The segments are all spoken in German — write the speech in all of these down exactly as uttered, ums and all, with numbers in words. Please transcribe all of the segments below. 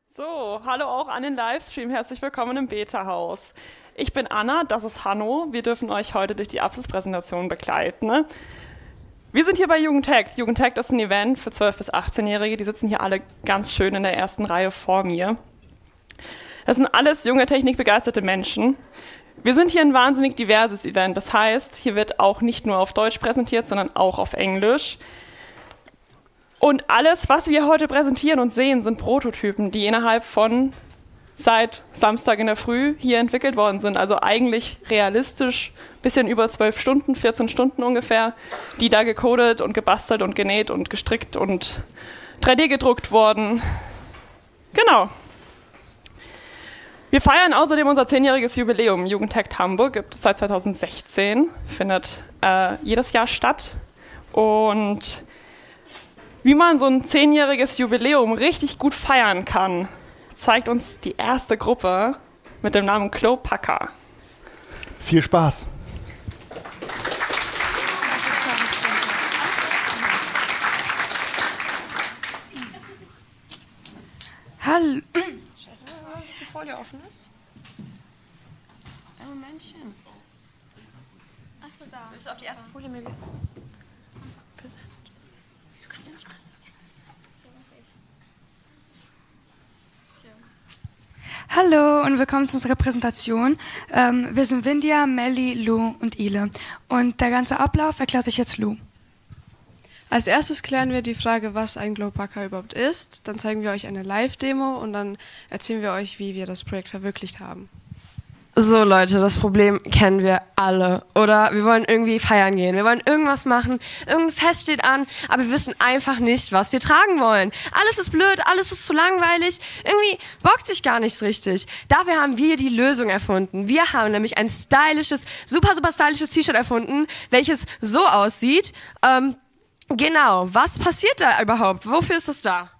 So, hallo auch an den Livestream. Herzlich willkommen im Beta-Haus. Ich bin Anna, das ist Hanno. Wir dürfen euch heute durch die Abschlusspräsentation begleiten. Wir sind hier bei Jugendhackt. Jugendhackt ist ein Event für zwölf- bis achtzehnjährige. Die sitzen hier alle ganz schön in der ersten Reihe vor mir. Das sind alles junge, technikbegeisterte Menschen. Wir sind hier ein wahnsinnig diverses Event. Das heißt, hier wird auch nicht nur auf Deutsch präsentiert, sondern auch auf Englisch. Und alles, was wir heute präsentieren und sehen, sind Prototypen, die innerhalb von seit Samstag in der Früh hier entwickelt worden sind. Also eigentlich realistisch, bisschen über zwölf Stunden, vierzehn Stunden ungefähr, die da gecodet und gebastelt und genäht und gestrickt und drei D gedruckt wurden. Genau. Wir feiern außerdem unser zehnjähriges Jubiläum. Jugendhackt Hamburg gibt es seit zweitausendsechzehn, findet äh, jedes Jahr statt. Und wie man so ein zehnjähriges Jubiläum richtig gut feiern kann, zeigt uns die erste Gruppe mit dem Namen Klopaka. Viel Spaß! Hallo. Scheiße, dass die Folie offen ist. Ein Momentchen. Achso, da. Willst du auf die erste Folie mir wieder? Präsent. Wieso kann ich das nicht präsent? Hallo und willkommen zu unserer Präsentation. Ähm, wir sind Vindia, Melli, Lou und Ile. Und der ganze Ablauf erklärt euch jetzt Lou. Als erstes klären wir die Frage, was ein Glowpaka überhaupt ist. Dann zeigen wir euch eine Live-Demo und dann erzählen wir euch, wie wir das Projekt verwirklicht haben. So Leute, das Problem kennen wir alle. Oder wir wollen irgendwie feiern gehen, wir wollen irgendwas machen, irgendein Fest steht an, aber wir wissen einfach nicht, was wir tragen wollen. Alles ist blöd, alles ist zu langweilig, irgendwie bockt sich gar nichts richtig. Dafür haben wir die Lösung erfunden. Wir haben nämlich ein stylisches, super, super stylisches T-Shirt erfunden, welches so aussieht. Ähm, genau, was passiert da überhaupt? Wofür ist es da?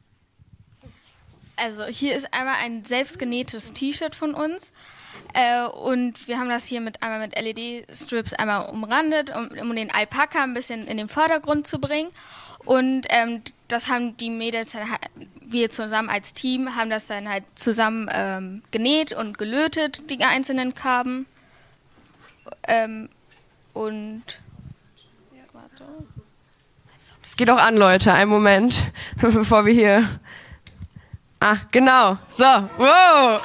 Also hier ist einmal ein selbstgenähtes T-Shirt von uns. Äh, und wir haben das hier mit einmal mit L E D-Strips einmal umrandet, um, um den Alpaka ein bisschen in den Vordergrund zu bringen. Und ähm, das haben die Mädels, dann, wir zusammen als Team, haben das dann halt zusammen ähm, genäht und gelötet, die einzelnen Karben. Ähm, und ja, warte. Es geht auch an, Leute, einen Moment, bevor wir hier... Ah, genau, so, wow!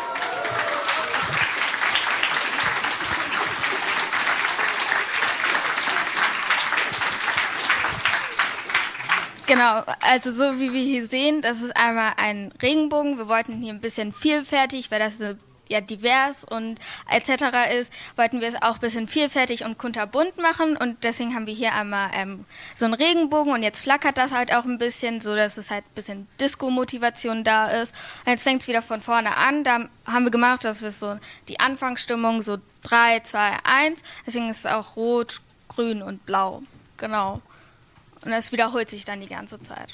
Genau, also so wie wir hier sehen, das ist einmal ein Regenbogen. Wir wollten hier ein bisschen vielfältig, weil das so ja divers und et cetera ist, wollten wir es auch ein bisschen vielfältig und kunterbunt machen und deswegen haben wir hier einmal ähm, so einen Regenbogen und jetzt flackert das halt auch ein bisschen, so dass es halt ein bisschen Disco-Motivation da ist. Und jetzt fängt es wieder von vorne an, da haben wir gemacht, dass wir so die Anfangsstimmung so drei, zwei, eins, deswegen ist es auch rot, grün und blau, genau. Und das wiederholt sich dann die ganze Zeit.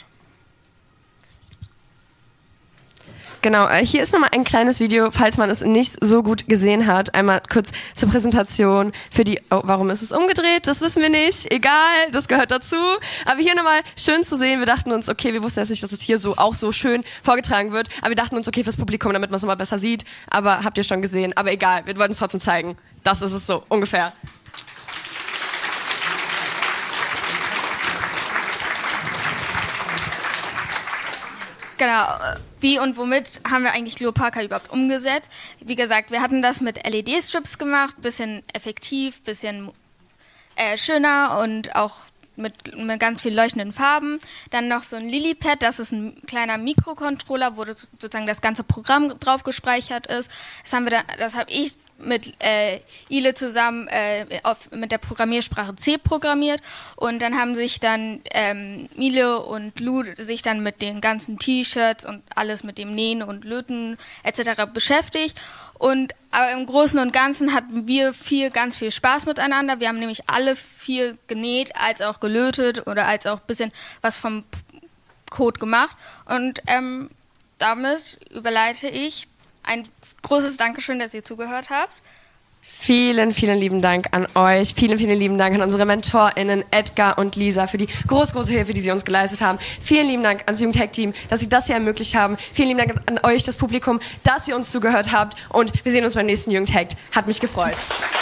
Genau, hier ist nochmal ein kleines Video, falls man es nicht so gut gesehen hat. Einmal kurz zur Präsentation für die... Oh, warum ist es umgedreht? Das wissen wir nicht. Egal, das gehört dazu. Aber hier nochmal schön zu sehen. Wir dachten uns, okay, wir wussten jetzt nicht, dass es hier so auch so schön vorgetragen wird. Aber wir dachten uns, okay, fürs Publikum, damit man es nochmal besser sieht. Aber habt ihr schon gesehen. Aber egal, wir wollten es trotzdem zeigen. Das ist es so, ungefähr. Genau, wie und womit haben wir eigentlich Glowpaka überhaupt umgesetzt? Wie gesagt, wir hatten das mit L E D-Strips gemacht, bisschen effektiv, bisschen äh, schöner und auch mit, mit ganz viel leuchtenden Farben. Dann noch so ein Lilypad, das ist ein kleiner Mikrocontroller, wo das, sozusagen das ganze Programm drauf gespeichert ist. Das haben wir dann, das habe ich mit äh, Ile zusammen äh, auf, mit der Programmiersprache C programmiert und dann haben sich dann ähm, Ile und Lou sich dann mit den ganzen T-Shirts und alles mit dem Nähen und Löten et cetera beschäftigt und aber im Großen und Ganzen hatten wir viel, ganz viel Spaß miteinander. Wir haben nämlich alle viel genäht, als auch gelötet oder als auch ein bisschen was vom Code gemacht und ähm, damit überleite ich ein großes Dankeschön, dass ihr zugehört habt. Vielen, vielen lieben Dank an euch. Vielen, vielen lieben Dank an unsere MentorInnen Edgar und Lisa für die groß, große Hilfe, die sie uns geleistet haben. Vielen lieben Dank ans Jugendhack-Team, dass sie das hier ermöglicht haben. Vielen lieben Dank an euch, das Publikum, dass ihr uns zugehört habt. Und wir sehen uns beim nächsten Jugendhack. Hat mich gefreut.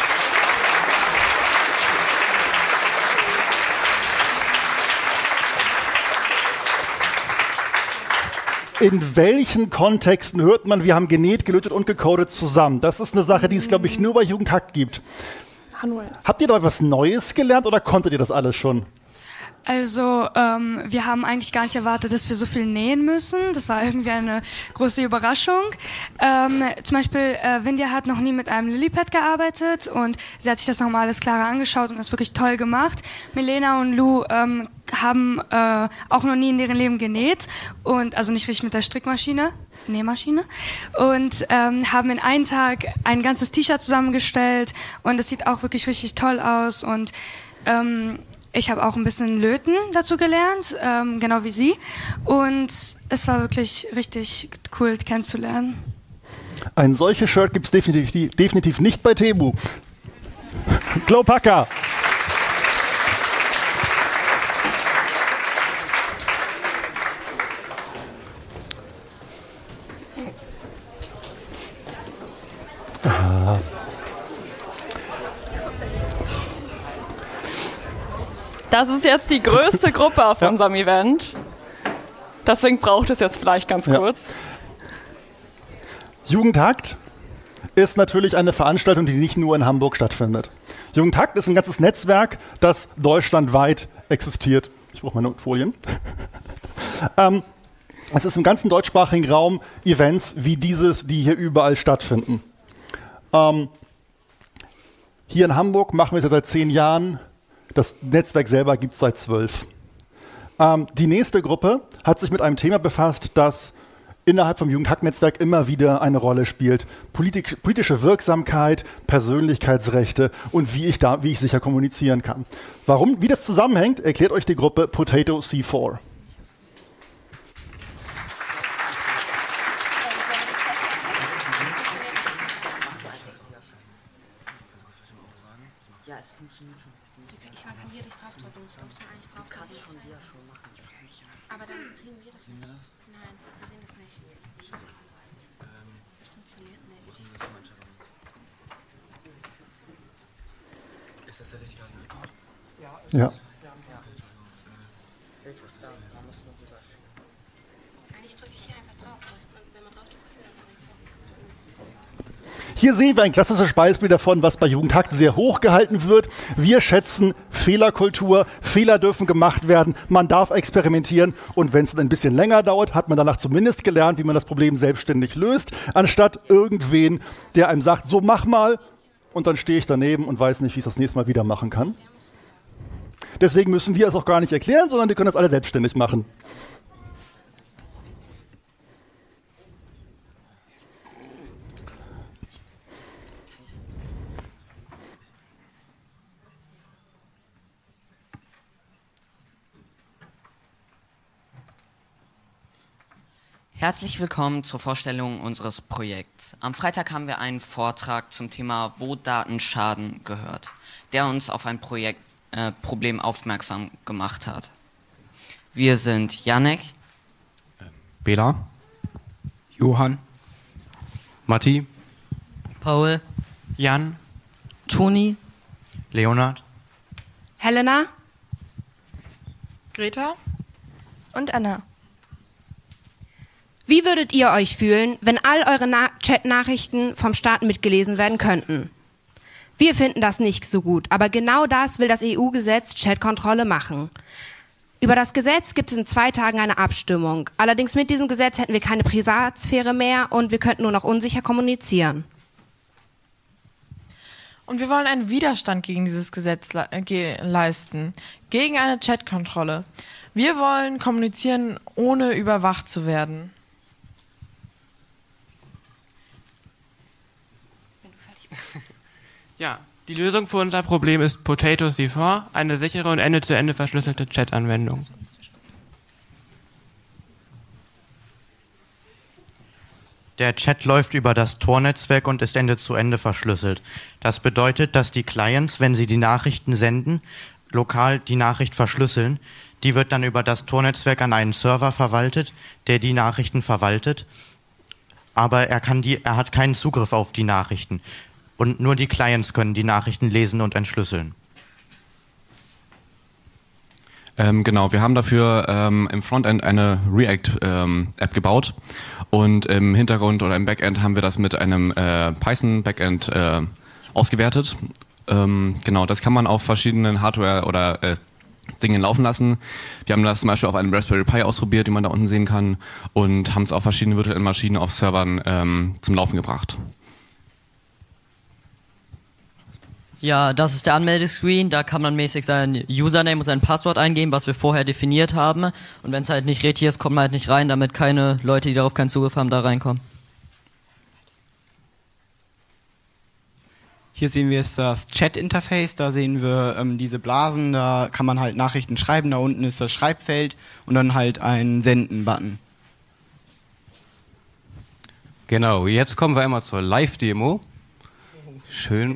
In welchen Kontexten hört man, wir haben genäht, gelötet und gecodet zusammen? Das ist eine Sache, die es, glaube ich, nur bei Jugendhack gibt. Hallo. Habt ihr da was Neues gelernt oder konntet ihr das alles schon? Also, ähm, wir haben eigentlich gar nicht erwartet, dass wir so viel nähen müssen. Das war irgendwie eine große Überraschung. Ähm, zum Beispiel, äh, Vindia hat noch nie mit einem Lilypad gearbeitet und sie hat sich das nochmal alles klarer angeschaut und das wirklich toll gemacht. Milena und Lou ähm, haben äh, auch noch nie in ihrem Leben genäht und also nicht richtig mit der Strickmaschine, Nähmaschine und ähm, haben in einem Tag ein ganzes T-Shirt zusammengestellt und es sieht auch wirklich richtig toll aus und ähm, ich habe auch ein bisschen Löten dazu gelernt, ähm, genau wie sie. Und es war wirklich richtig cool kennenzulernen. Ein solches Shirt gibt es definitiv, definitiv nicht bei Temu. Glowpaka. Ah. Das ist jetzt die größte Gruppe auf ja. unserem Event. Deswegen braucht es jetzt vielleicht ganz ja. kurz. Jugendhakt ist natürlich eine Veranstaltung, die nicht nur in Hamburg stattfindet. Jugendhakt ist ein ganzes Netzwerk, das deutschlandweit existiert. Ich brauche meine Folien. ähm, es ist im ganzen deutschsprachigen Raum Events wie dieses, die hier überall stattfinden. Ähm, hier in Hamburg machen wir es ja seit zehn Jahren. Das Netzwerk selber gibt es seit zwölf. Ähm, die nächste Gruppe hat sich mit einem Thema befasst, das innerhalb vom Jugendhack-Netzwerk immer wieder eine Rolle spielt. Politik, politische Wirksamkeit, Persönlichkeitsrechte und wie ich, da, wie ich sicher kommunizieren kann. Warum, wie das zusammenhängt, erklärt euch die Gruppe Potato C vier. Aber dann sehen wir das nicht. Nein, wir sehen das nicht. Das funktioniert nicht. Ist das der richtige Report? Ja. Eigentlich drücke ich hier einfach drauf. Wenn man drauf drückt, passiert das nichts. Hier sehen wir ein klassisches Beispiel davon, was bei Jugendhakt sehr hoch gehalten wird. Wir schätzen Fehlerkultur, Fehler dürfen gemacht werden, man darf experimentieren und wenn es ein bisschen länger dauert, hat man danach zumindest gelernt, wie man das Problem selbstständig löst, anstatt irgendwen, der einem sagt, so mach mal und dann stehe ich daneben und weiß nicht, wie ich es das nächste Mal wieder machen kann. Deswegen müssen wir es auch gar nicht erklären, sondern die können das alle selbstständig machen. Herzlich willkommen zur Vorstellung unseres Projekts. Am Freitag haben wir einen Vortrag zum Thema Wo Datenschaden gehört, der uns auf ein Projekt, äh, Problem aufmerksam gemacht hat. Wir sind Janek, Bela, Johann, Matti, Paul, Jan, Toni, Leonard, Helena, Greta und Anna. Wie würdet ihr euch fühlen, wenn all eure Na- Chat-Nachrichten vom Staat mitgelesen werden könnten? Wir finden das nicht so gut, aber genau das will das E U-Gesetz Chatkontrolle machen. Über das Gesetz gibt es in zwei Tagen eine Abstimmung. Allerdings mit diesem Gesetz hätten wir keine Privatsphäre mehr und wir könnten nur noch unsicher kommunizieren. Und wir wollen einen Widerstand gegen dieses Gesetz le- äh, ge- leisten, gegen eine Chatkontrolle. Wir wollen kommunizieren, ohne überwacht zu werden. Ja, die Lösung für unser Problem ist Potato C vier, eine sichere und Ende-zu-Ende verschlüsselte Chat-Anwendung. Der Chat läuft über das Tor-Netzwerk und ist Ende zu Ende verschlüsselt. Das bedeutet, dass die Clients, wenn sie die Nachrichten senden, lokal die Nachricht verschlüsseln. Die wird dann über das Tor-Netzwerk an einen Server verwaltet, der die Nachrichten verwaltet. Aber er, kann die, er hat keinen Zugriff auf die Nachrichten. Und nur die Clients können die Nachrichten lesen und entschlüsseln. Ähm, genau, wir haben dafür ähm, im Frontend eine React-App ähm, gebaut und im Hintergrund oder im Backend haben wir das mit einem äh, Python-Backend äh, ausgewertet. Ähm, genau, das kann man auf verschiedenen Hardware- oder äh, Dingen laufen lassen. Wir haben das zum Beispiel auf einem Raspberry Pi ausprobiert, wie man da unten sehen kann, und haben es auf verschiedenen virtuellen Maschinen auf Servern ähm, zum Laufen gebracht. Ja, das ist der Anmeldescreen. Da kann man mäßig sein Username und sein Passwort eingeben, was wir vorher definiert haben. Und wenn es halt nicht richtig ist, kommt man halt nicht rein, damit keine Leute, die darauf keinen Zugriff haben, da reinkommen. Hier sehen wir jetzt das Chat-Interface, da sehen wir ähm, diese Blasen, da kann man halt Nachrichten schreiben, da unten ist das Schreibfeld und dann halt ein Senden-Button. Genau, jetzt kommen wir einmal zur Live-Demo. Schön.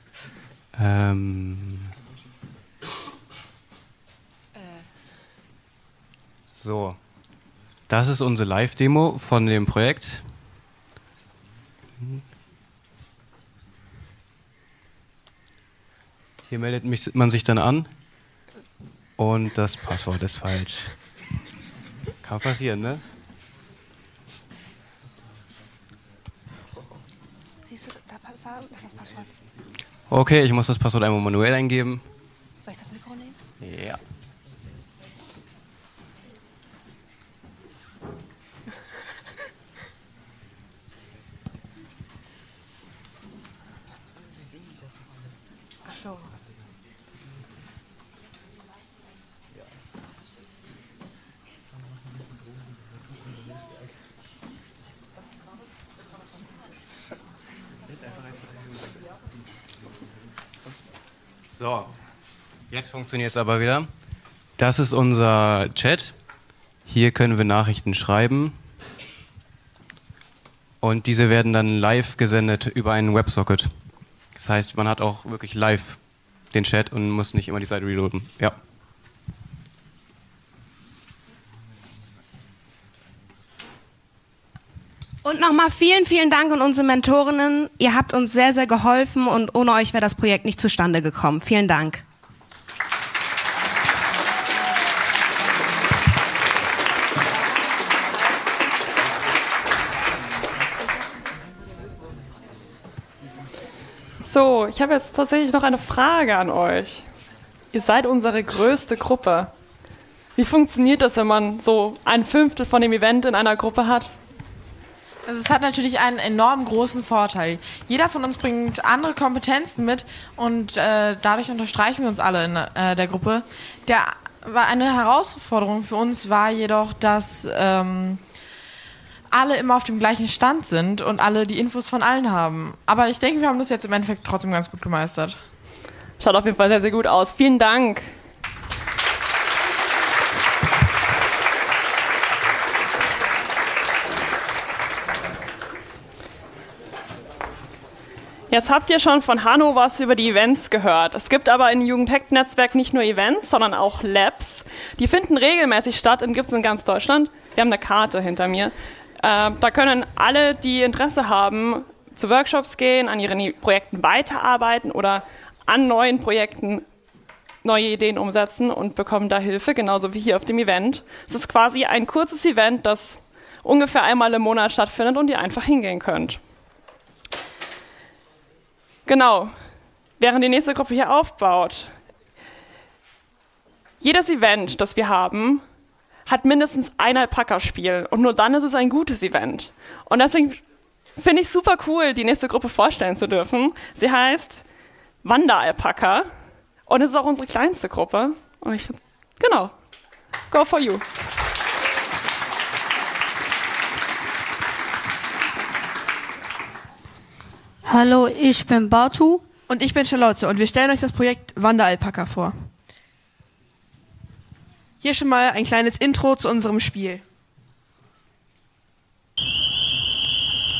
Ähm so, das ist unsere Live-Demo von dem Projekt. Hier meldet mich, man sich dann an und das Passwort ist falsch. Kann passieren, ne? Siehst du, da was ist das Passwort? Okay, ich muss das Passwort einmal manuell eingeben. Soll ich das Mikro nehmen? Ja. Ach so. So, jetzt funktioniert es aber wieder. Das ist unser Chat. Hier können wir Nachrichten schreiben. Und diese werden dann live gesendet über einen Websocket. Das heißt, man hat auch wirklich live den Chat und muss nicht immer die Seite reloaden. Ja. Und nochmal vielen, vielen Dank an unsere Mentorinnen. Ihr habt uns sehr, sehr geholfen und ohne euch wäre das Projekt nicht zustande gekommen. Vielen Dank. So, ich habe jetzt tatsächlich noch eine Frage an euch. Ihr seid unsere größte Gruppe. Wie funktioniert das, wenn man so ein Fünftel von dem Event in einer Gruppe hat? Also es hat natürlich einen enorm großen Vorteil. Jeder von uns bringt andere Kompetenzen mit und äh, dadurch unterstreichen wir uns alle in äh, der Gruppe. Der, war eine Herausforderung für uns war jedoch, dass ähm, alle immer auf dem gleichen Stand sind und alle die Infos von allen haben. Aber ich denke, wir haben das jetzt im Endeffekt trotzdem ganz gut gemeistert. Schaut auf jeden Fall sehr, sehr gut aus. Vielen Dank. Jetzt habt ihr schon von Hanno was über die Events gehört. Es gibt aber im Jugendhack-Netzwerk nicht nur Events, sondern auch Labs. Die finden regelmäßig statt und gibt es in ganz Deutschland. Wir haben eine Karte hinter mir. Äh, da können alle, die Interesse haben, zu Workshops gehen, an ihren Projekten weiterarbeiten oder an neuen Projekten neue Ideen umsetzen und bekommen da Hilfe, genauso wie hier auf dem Event. Es ist quasi ein kurzes Event, das ungefähr einmal im Monat stattfindet und ihr einfach hingehen könnt. Genau, während die nächste Gruppe hier aufbaut. Jedes Event, das wir haben, hat mindestens ein Alpaka-Spiel und nur dann ist es ein gutes Event. Und deswegen finde ich super cool, die nächste Gruppe vorstellen zu dürfen. Sie heißt Wanderalpaka und es ist auch unsere kleinste Gruppe. Und ich, genau, go for you. Hallo, ich bin Batu. Und ich bin Charlotte und wir stellen euch das Projekt Wanderalpaka vor. Hier schon mal ein kleines Intro zu unserem Spiel.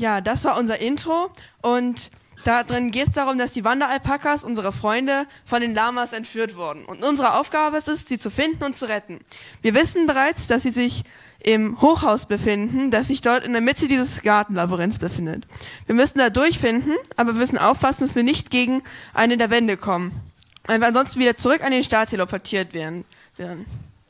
ja, das war unser Intro und da drin geht es darum, dass die Wanderalpakas, unsere Freunde, von den Lamas entführt wurden. Und unsere Aufgabe ist es, sie zu finden und zu retten. Wir wissen bereits, dass sie sich im Hochhaus befinden, das sich dort in der Mitte dieses Gartenlabyrinths befindet. Wir müssen da durchfinden, aber wir müssen aufpassen, dass wir nicht gegen eine der Wände kommen, weil wir ansonsten wieder zurück an den Start teleportiert werden. werden.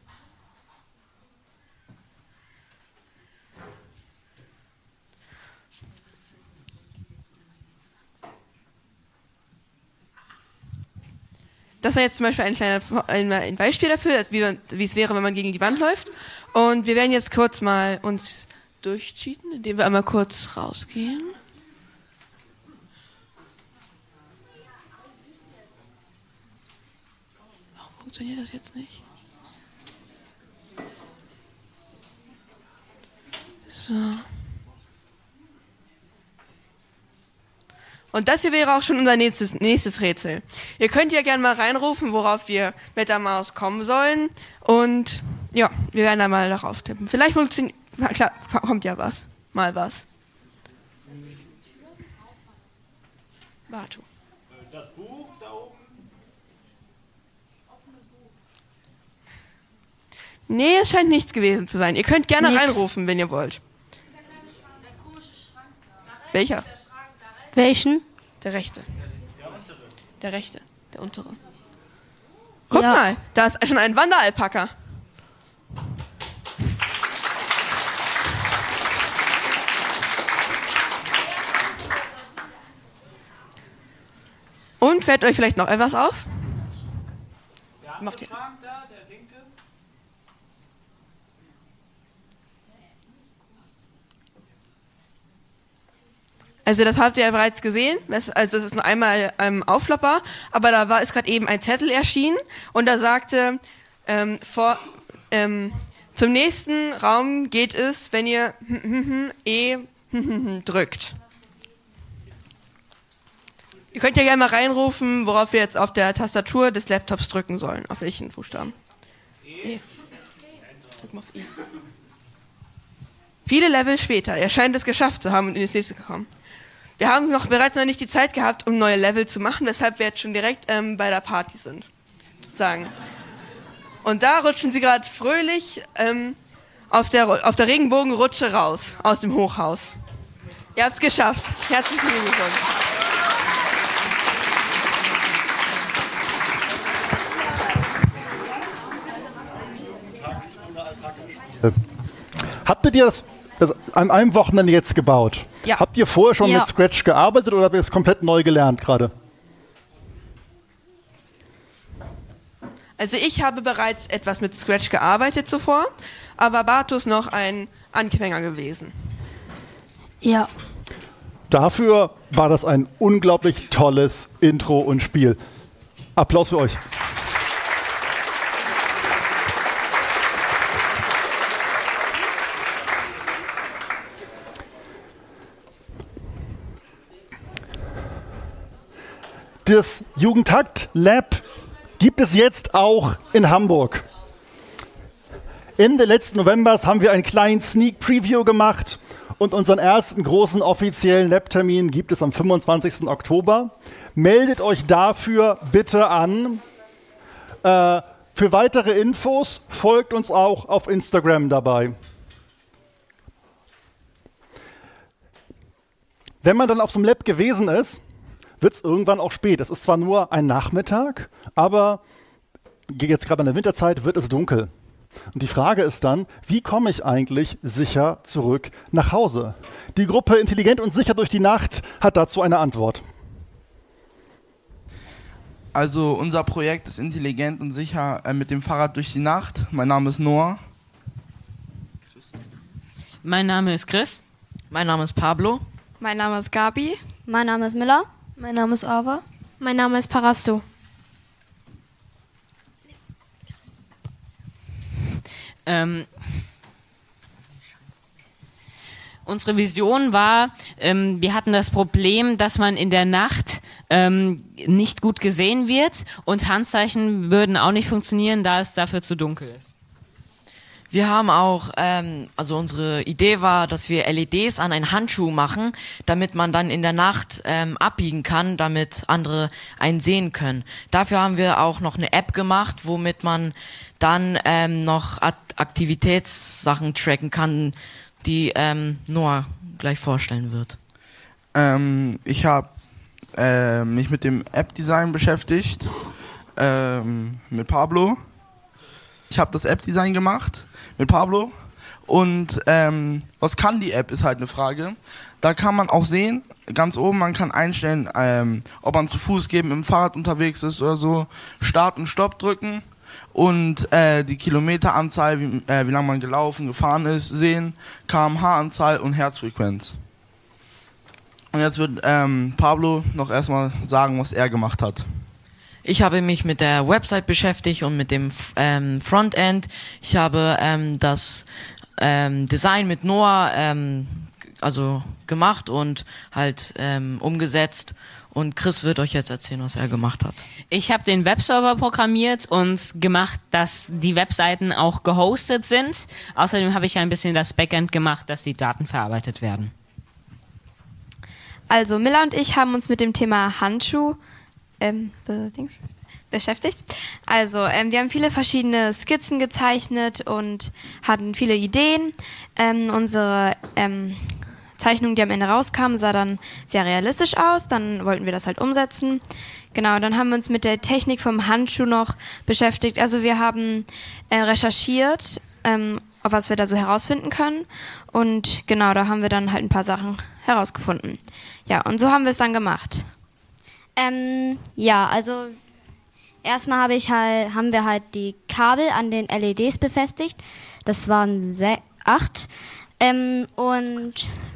Das war jetzt zum Beispiel ein, kleiner, ein Beispiel dafür, wie, man, wie es wäre, wenn man gegen die Wand läuft. Und wir werden jetzt kurz mal uns durchcheaten, indem wir einmal kurz rausgehen. Warum funktioniert das jetzt nicht? So. Und das hier wäre auch schon unser nächstes, nächstes Rätsel. Ihr könnt ja gerne mal reinrufen, worauf wir mit der Maus kommen sollen. Und ja, wir werden da mal darauf tippen. Vielleicht funktioniert, klar, kommt ja was. Mal was. Batu. Das Buch da oben. Nee, es scheint nichts gewesen zu sein. Ihr könnt gerne Nix. reinrufen, wenn ihr wollt. Welcher? Welchen? Der rechte. Der rechte. Der untere. Guck Ja. mal, da ist schon ein Wanderalpaka. Und fällt euch vielleicht noch etwas auf? Macht ihr. Also das habt ihr ja bereits gesehen, das, also das ist nur einmal ähm, aufklappbar, aber da war ist gerade eben ein Zettel erschienen und da sagte, ähm, vor, ähm, zum nächsten Raum geht es, wenn ihr E drückt. Ihr könnt ja gerne mal reinrufen, worauf wir jetzt auf der Tastatur des Laptops drücken sollen, auf welchen Buchstaben. E. Drück mal auf E. Viele Level später, er scheint es geschafft zu haben und in das nächste gekommen. Wir haben noch bereits noch nicht die Zeit gehabt, um neue Level zu machen, weshalb wir jetzt schon direkt ähm, bei der Party sind, sozusagen. Und da rutschen sie gerade fröhlich ähm, auf der, auf der Regenbogenrutsche raus, aus dem Hochhaus. Ihr habt es geschafft. Herzlichen Glückwunsch. Habt ihr das, das an einem Wochenende jetzt gebaut? Ja. Habt ihr vorher schon Ja. mit Scratch gearbeitet oder habt ihr es komplett neu gelernt gerade? Also ich habe bereits etwas mit Scratch gearbeitet zuvor, aber Batu ist noch ein Anfänger gewesen. Ja. Dafür war das ein unglaublich tolles Intro und Spiel. Applaus für euch. Das Jugendtakt Lab gibt es jetzt auch in Hamburg. Ende letzten Novembers haben wir einen kleinen Sneak Preview gemacht und unseren ersten großen offiziellen Lab-Termin gibt es am fünfundzwanzigsten Oktober. Meldet euch dafür bitte an. Äh, für weitere Infos folgt uns auch auf Instagram dabei. Wenn man dann auf so einem Lab gewesen ist, wird es irgendwann auch spät. Es ist zwar nur ein Nachmittag, aber jetzt gerade in der Winterzeit wird es dunkel. Und die Frage ist dann, wie komme ich eigentlich sicher zurück nach Hause? Die Gruppe Intelligent und sicher durch die Nacht hat dazu eine Antwort. Also unser Projekt ist intelligent und sicher äh, mit dem Fahrrad durch die Nacht. Mein Name ist Noah. Mein Name ist Chris. Mein Name ist Pablo. Mein Name ist Gabi. Mein Name ist Miller. Mein Name ist Ava. Mein Name ist Parasto. Ähm, unsere Vision war, ähm, wir hatten das Problem, dass man in der Nacht ähm, nicht gut gesehen wird und Handzeichen würden auch nicht funktionieren, da es dafür zu dunkel ist. Wir haben auch, ähm, also unsere Idee war, dass wir L E Ds an einen Handschuh machen, damit man dann in der Nacht ähm, abbiegen kann, damit andere einen sehen können. Dafür haben wir auch noch eine App gemacht, womit man dann ähm, noch Aktivitätssachen tracken kann, die ähm, Noah gleich vorstellen wird. Ähm, ich habe äh, mich mit dem App-Design beschäftigt, ähm, mit Pablo. Ich habe das App-Design gemacht mit Pablo und ähm, was kann die App, ist halt eine Frage. Da kann man auch sehen, ganz oben, man kann einstellen, ähm, ob man zu Fuß geht, mit dem Fahrrad unterwegs ist oder so, Start und Stopp drücken und äh, die Kilometeranzahl, wie, äh, wie lange man gelaufen, gefahren ist, sehen, K M H-Anzahl und Herzfrequenz. Und jetzt wird ähm, Pablo noch erstmal sagen, was er gemacht hat. Ich habe mich mit der Website beschäftigt und mit dem ähm, Frontend. Ich habe ähm, das ähm, Design mit Noah ähm, also gemacht und halt ähm, umgesetzt. Und Chris wird euch jetzt erzählen, was er gemacht hat. Ich habe den Webserver programmiert und gemacht, dass die Webseiten auch gehostet sind. Außerdem habe ich ein bisschen das Backend gemacht, dass die Daten verarbeitet werden. Also Miller und ich haben uns mit dem Thema Handschuh ähm, beschäftigt. Also ähm, wir haben viele verschiedene Skizzen gezeichnet und hatten viele Ideen. Ähm, unsere ähm, Zeichnung, die am Ende rauskam, sah dann sehr realistisch aus. Dann wollten wir das halt umsetzen. Genau, dann haben wir uns mit der Technik vom Handschuh noch beschäftigt. Also wir haben äh, recherchiert, ähm, was wir da so herausfinden können. Und genau, da haben wir dann halt ein paar Sachen herausgefunden. Ja, und so haben wir es dann gemacht. Ähm, ja, also erstmal hab ich halt, haben wir halt die Kabel an den L E Ds befestigt. Das waren se- acht. Ähm, und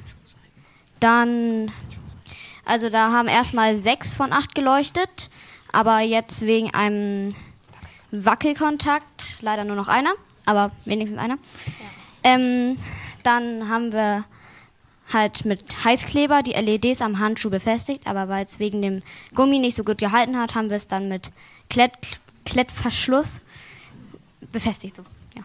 dann, also da haben erstmal sechs von acht geleuchtet, aber jetzt wegen einem Wackelkontakt leider nur noch einer, aber wenigstens einer. Ja. Ähm, dann haben wir halt mit Heißkleber die L E Ds am Handschuh befestigt, aber weil es wegen dem Gummi nicht so gut gehalten hat, haben wir es dann mit Klett, Klettverschluss befestigt. So. Ja.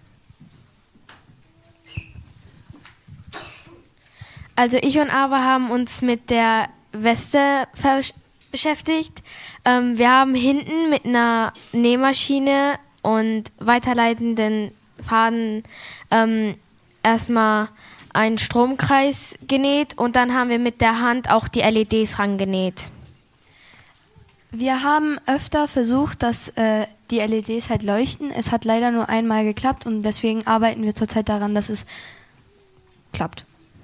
Also ich und Ava haben uns mit der Weste versch- beschäftigt. Ähm, wir haben hinten mit einer Nähmaschine und weiterleitenden Faden ähm, erstmal einen Stromkreis genäht und dann haben wir mit der Hand auch die L E Ds rangenäht. Wir haben öfter versucht, dass äh, die L E Ds halt leuchten. Es hat leider nur einmal geklappt und deswegen arbeiten wir zurzeit daran, dass es klappt.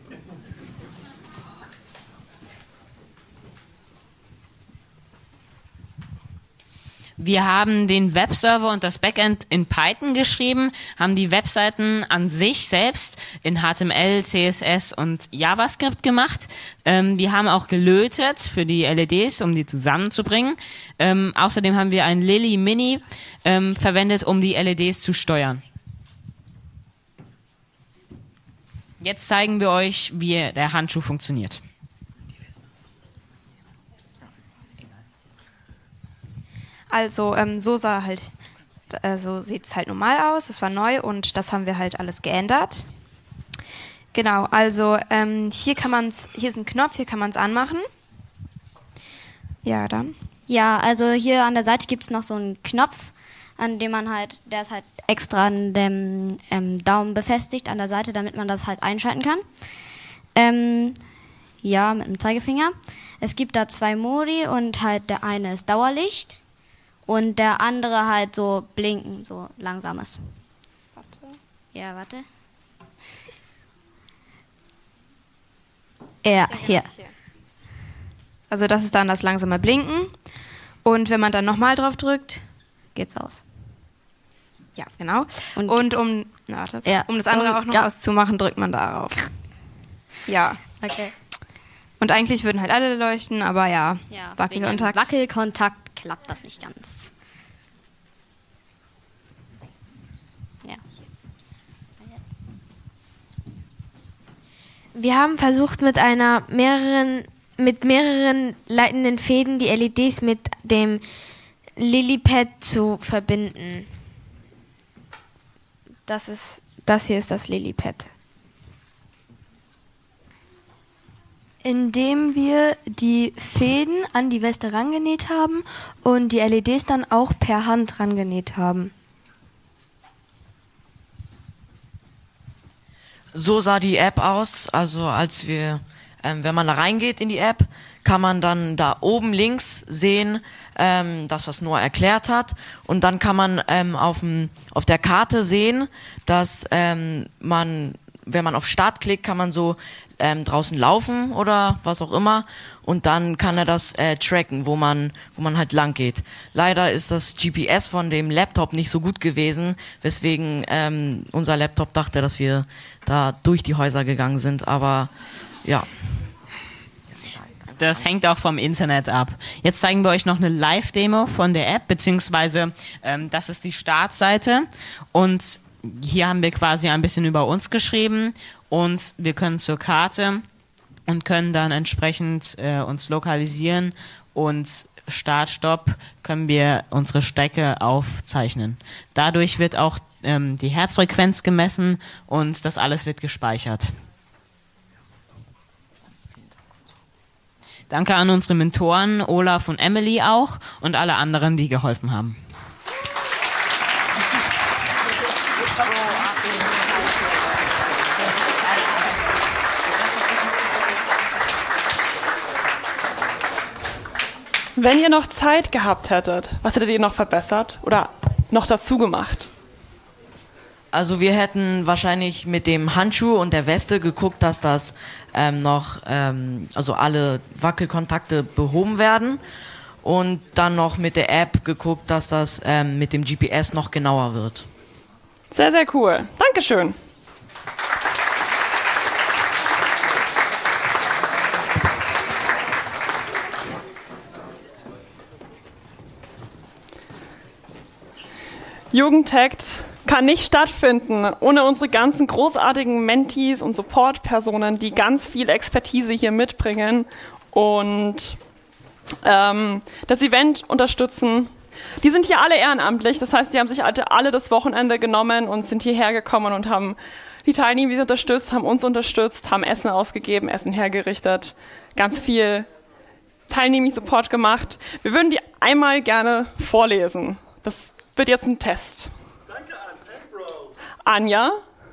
Wir haben den Webserver und das Backend in Python geschrieben, haben die Webseiten an sich selbst in H T M L, C S S und JavaScript gemacht. Ähm, wir haben auch gelötet für die L E Ds, um die zusammenzubringen. Ähm, außerdem haben wir ein Lily Mini ähm, verwendet, um die L E Ds zu steuern. Jetzt zeigen wir euch, wie der Handschuh funktioniert. Also ähm, so sah halt, äh, so sieht es halt normal aus. Das war neu und das haben wir halt alles geändert. Genau, also ähm, hier kann man's, hier ist ein Knopf, hier kann man es anmachen. Ja, dann. Ja, also hier an der Seite gibt es noch so einen Knopf, an dem man halt, der ist halt extra an dem ähm, Daumen befestigt an der Seite, damit man das halt einschalten kann. Ähm, ja, mit dem Zeigefinger. Es gibt da zwei Modi und halt der eine ist Dauerlicht. Und der andere halt so blinken, so langsames. Warte. Ja, warte. Ja, hier. Also das ist dann das langsame Blinken. Und wenn man dann nochmal drauf drückt, geht's aus. Ja, genau. Und, und um, na, warte, ja. um das andere und, auch noch ja. auszumachen, drückt man darauf. Ja. Okay. Und eigentlich würden halt alle leuchten, aber ja, ja Wackelkontakt. Wackelkontakt klappt das nicht ganz. Ja. Wir haben versucht, mit einer mehreren, mit mehreren leitenden Fäden die L E Ds mit dem Lilypad zu verbinden. das ist, das hier ist das Lillipad. Indem wir die Fäden an die Weste rangenäht haben und die L E Ds dann auch per Hand rangenäht haben. So sah die App aus, also als wir, ähm, wenn man da reingeht in die App, kann man dann da oben links sehen, ähm, das, was Noah erklärt hat, und dann kann man ähm, auf, dem, auf der Karte sehen, dass ähm, man, wenn man auf Start klickt, kann man so ähm, draußen laufen oder was auch immer, und dann kann er das äh, tracken, wo man, wo man halt lang geht. Leider ist das G P S von dem Laptop nicht so gut gewesen, weswegen ähm, unser Laptop dachte, dass wir da durch die Häuser gegangen sind, aber ja. Das hängt auch vom Internet ab. Jetzt zeigen wir euch noch eine Live-Demo von der App, beziehungsweise ähm, das ist die Startseite, und hier haben wir quasi ein bisschen über uns geschrieben, und wir können zur Karte und können dann entsprechend äh, uns lokalisieren, und Start, Stopp können wir unsere Strecke aufzeichnen. Dadurch wird auch ähm, die Herzfrequenz gemessen und das alles wird gespeichert. Danke an unsere Mentoren Olaf und Emily auch und alle anderen, die geholfen haben. Wenn ihr noch Zeit gehabt hättet, was hättet ihr noch verbessert oder noch dazu gemacht? Also wir hätten wahrscheinlich mit dem Handschuh und der Weste geguckt, dass das ähm, noch, ähm, also alle Wackelkontakte behoben werden, und dann noch mit der App geguckt, dass das ähm, mit dem G P S noch genauer wird. Sehr, sehr cool. Dankeschön. Jugendhackt kann nicht stattfinden ohne unsere ganzen großartigen Mentees und Supportpersonen, die ganz viel Expertise hier mitbringen und ähm, das Event unterstützen. Die sind hier alle ehrenamtlich, das heißt, die haben sich alle, alle das Wochenende genommen und sind hierher gekommen und haben die Teilnehmer unterstützt, haben uns unterstützt, haben Essen ausgegeben, Essen hergerichtet, ganz viel Teilnehmer-Support gemacht. Wir würden die einmal gerne vorlesen. Das wird jetzt ein Test. Danke an Ambrose. Anja.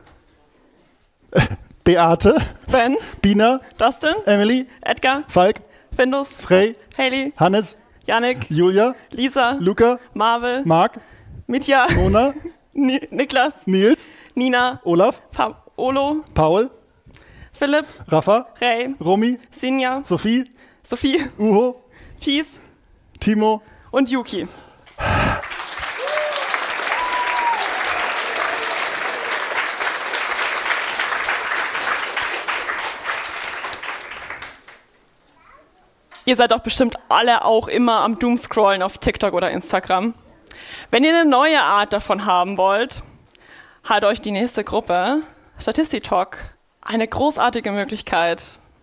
Beate. Ben. Bina. Dustin. Emily. Edgar. Falk. Findus. Frey. Haley. Hannes. Yannick. Julia. Lisa. Luca. Marvel. Marc. Mitya. Mona. Ni- Niklas. Nils. Nina. Olaf. Pa- Olo. Paul. Philipp. Rafa. Ray. Romy. Sinja. Sophie. Sophie. Uho. Thies. Timo. Und Yuki. Ihr seid doch bestimmt alle auch immer am Doomscrollen auf TikTok oder Instagram. Wenn ihr eine neue Art davon haben wollt, hat euch die nächste Gruppe, Statistitalk, eine großartige Möglichkeit.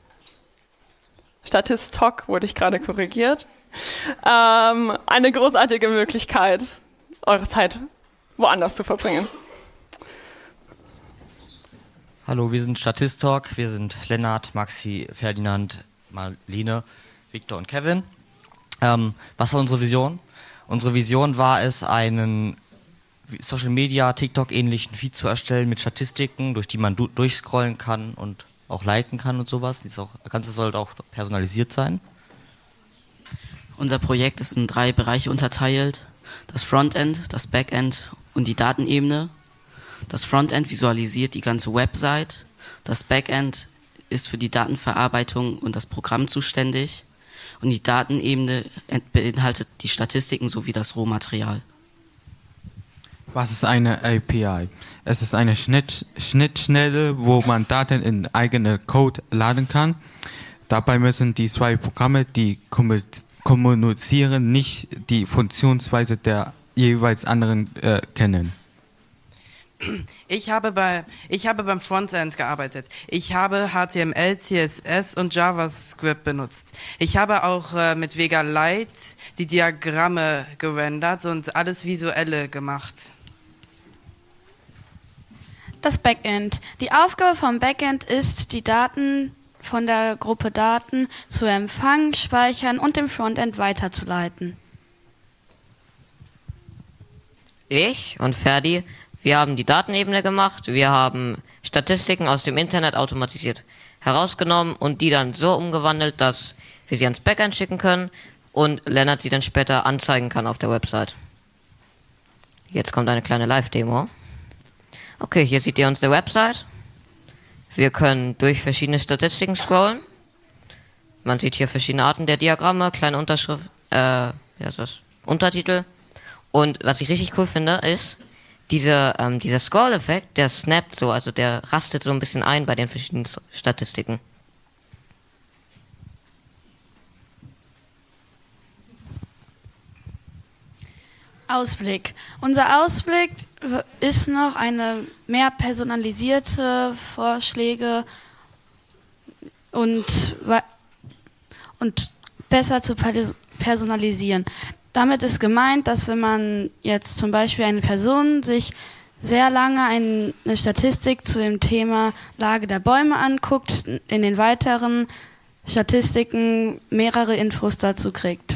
Statistalk wurde ich gerade korrigiert. Ähm, eine großartige Möglichkeit, eure Zeit woanders zu verbringen. Hallo, wir sind Statistalk. Wir sind Lennart, Maxi, Ferdinand, Marlene, Victor und Kevin. Ähm, was war unsere Vision? Unsere Vision war es, einen Social Media, TikTok-ähnlichen Feed zu erstellen mit Statistiken, durch die man du- durchscrollen kann und auch liken kann und sowas. Das Ganze sollte auch personalisiert sein. Unser Projekt ist in drei Bereiche unterteilt: das Frontend, das Backend und die Datenebene. Das Frontend visualisiert die ganze Website. Das Backend ist für die Datenverarbeitung und das Programm zuständig. Und die Datenebene beinhaltet die Statistiken sowie das Rohmaterial. Was ist eine A P I? Es ist eine Schnitt, Schnittstelle, wo man Daten in eigene Code laden kann. Dabei müssen die zwei Programme, die kommunizieren, nicht die Funktionsweise der jeweils anderen äh, kennen. Ich habe, bei, ich habe beim Frontend gearbeitet. Ich habe H T M L, C S S und JavaScript benutzt. Ich habe auch äh, mit Vega Lite die Diagramme gerendert und alles Visuelle gemacht. Das Backend. Die Aufgabe vom Backend ist, die Daten von der Gruppe Daten zu empfangen, speichern und dem Frontend weiterzuleiten. Ich und Ferdi, wir haben die Datenebene gemacht, wir haben Statistiken aus dem Internet automatisiert herausgenommen und die dann so umgewandelt, dass wir sie ans Backend schicken können und Lennart sie dann später anzeigen kann auf der Website. Jetzt kommt eine kleine Live-Demo. Okay, hier seht ihr unsere Website. Wir können durch verschiedene Statistiken scrollen. Man sieht hier verschiedene Arten der Diagramme, kleine Unterschrift, äh, wie heißt das? Untertitel. Und was ich richtig cool finde, ist, Diese, ähm, dieser Scroll-Effekt, der snappt so, also der rastet so ein bisschen ein bei den verschiedenen Statistiken. Ausblick. Unser Ausblick ist noch eine mehr personalisierte Vorschläge und, und besser zu personalisieren. Damit ist gemeint, dass wenn man jetzt zum Beispiel eine Person sich sehr lange eine Statistik zu dem Thema Lage der Bäume anguckt, in den weiteren Statistiken mehrere Infos dazu kriegt.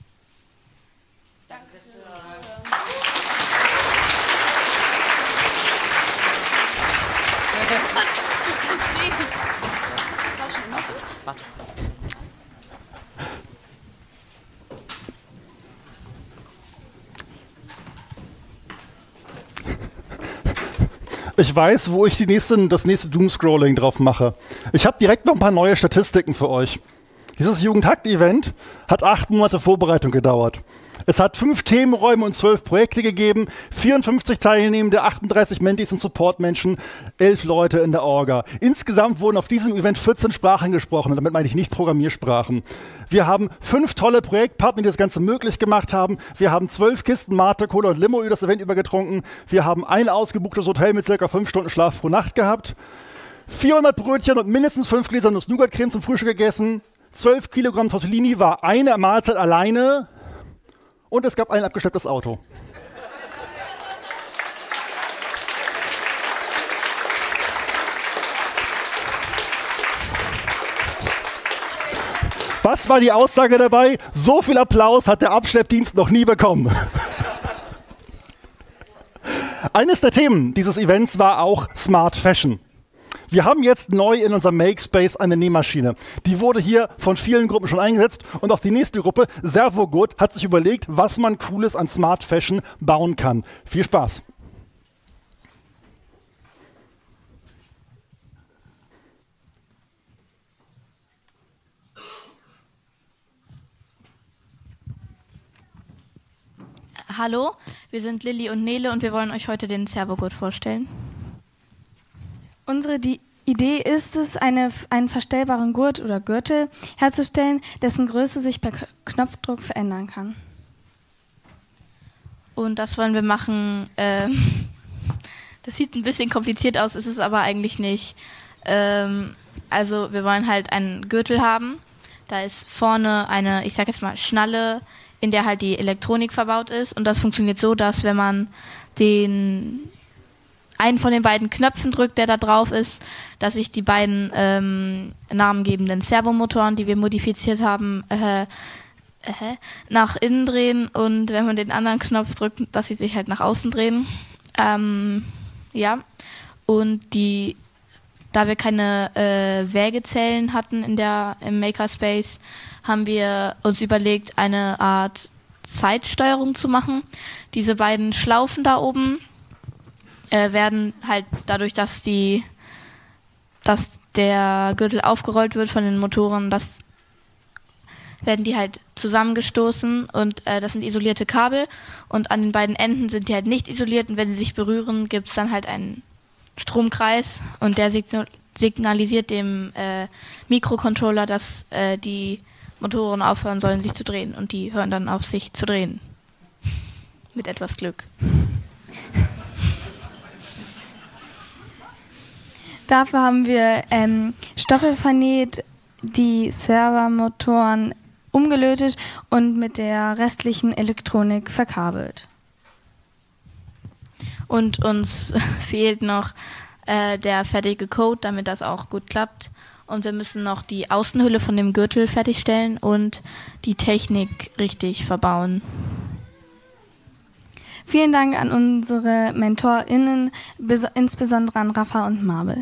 Ich weiß, wo ich die nächste, das nächste Doomscrolling drauf mache. Ich habe direkt noch ein paar neue Statistiken für euch. Dieses Jugendhakt-Event hat acht Monate Vorbereitung gedauert. Es hat fünf Themenräume und zwölf Projekte gegeben, vierundfünfzig Teilnehmende, achtunddreißig Mentis und Supportmenschen, elf Leute in der Orga. Insgesamt wurden auf diesem Event vierzehn Sprachen gesprochen, und damit meine ich nicht Programmiersprachen. Wir haben fünf tolle Projektpartner, die das Ganze möglich gemacht haben. Wir haben zwölf Kisten Mate, Cola und Limo über das Event übergetrunken. Wir haben ein ausgebuchtes Hotel mit ca. fünf Stunden Schlaf pro Nacht gehabt. vierhundert Brötchen und mindestens fünf Gläser Nuss-Nougat-Creme zum Frühstück gegessen. zwölf Kilogramm Tortellini war eine Mahlzeit alleine. Und es gab ein abgeschlepptes Auto. Was war die Aussage dabei? So viel Applaus hat der Abschleppdienst noch nie bekommen. Eines der Themen dieses Events war auch Smart Fashion. Wir haben jetzt neu in unserem Makespace eine Nähmaschine. Die wurde hier von vielen Gruppen schon eingesetzt und auch die nächste Gruppe, Servogood, hat sich überlegt, was man Cooles an Smart Fashion bauen kann. Viel Spaß! Hallo, wir sind Lilly und Nele und wir wollen euch heute den Servogood vorstellen. Unsere die Idee ist es, eine, einen verstellbaren Gurt oder Gürtel herzustellen, dessen Größe sich per Knopfdruck verändern kann. Und das wollen wir machen. Ähm, das sieht ein bisschen kompliziert aus, ist es aber eigentlich nicht. Ähm, also wir wollen halt einen Gürtel haben. Da ist vorne eine, ich sag jetzt mal, Schnalle, in der halt die Elektronik verbaut ist. Und das funktioniert so, dass wenn man den einen von den beiden Knöpfen drückt, der da drauf ist, dass sich die beiden ähm, namengebenden Servomotoren, die wir modifiziert haben, äh, äh, nach innen drehen und wenn man den anderen Knopf drückt, dass sie sich halt nach außen drehen. Ähm, ja, und die, da wir keine äh, Wägezellen hatten in der, im Makerspace, haben wir uns überlegt, eine Art Zeitsteuerung zu machen. Diese beiden Schlaufen da oben äh, werden halt dadurch, dass die, dass der Gürtel aufgerollt wird von den Motoren, das werden die halt zusammengestoßen und äh, das sind isolierte Kabel und an den beiden Enden sind die halt nicht isoliert und wenn sie sich berühren, gibt es dann halt einen Stromkreis und der signal- signalisiert dem äh, Mikrocontroller, dass äh, die Motoren aufhören sollen, sich zu drehen und die hören dann auf, sich zu drehen. Mit etwas Glück. Dafür haben wir ähm, Stoffe vernäht, die Servermotoren umgelötet und mit der restlichen Elektronik verkabelt. Und uns fehlt noch äh, der fertige Code, damit das auch gut klappt. Und wir müssen noch die Außenhülle von dem Gürtel fertigstellen und die Technik richtig verbauen. Vielen Dank an unsere MentorInnen, bes- insbesondere an Rafa und Mabel.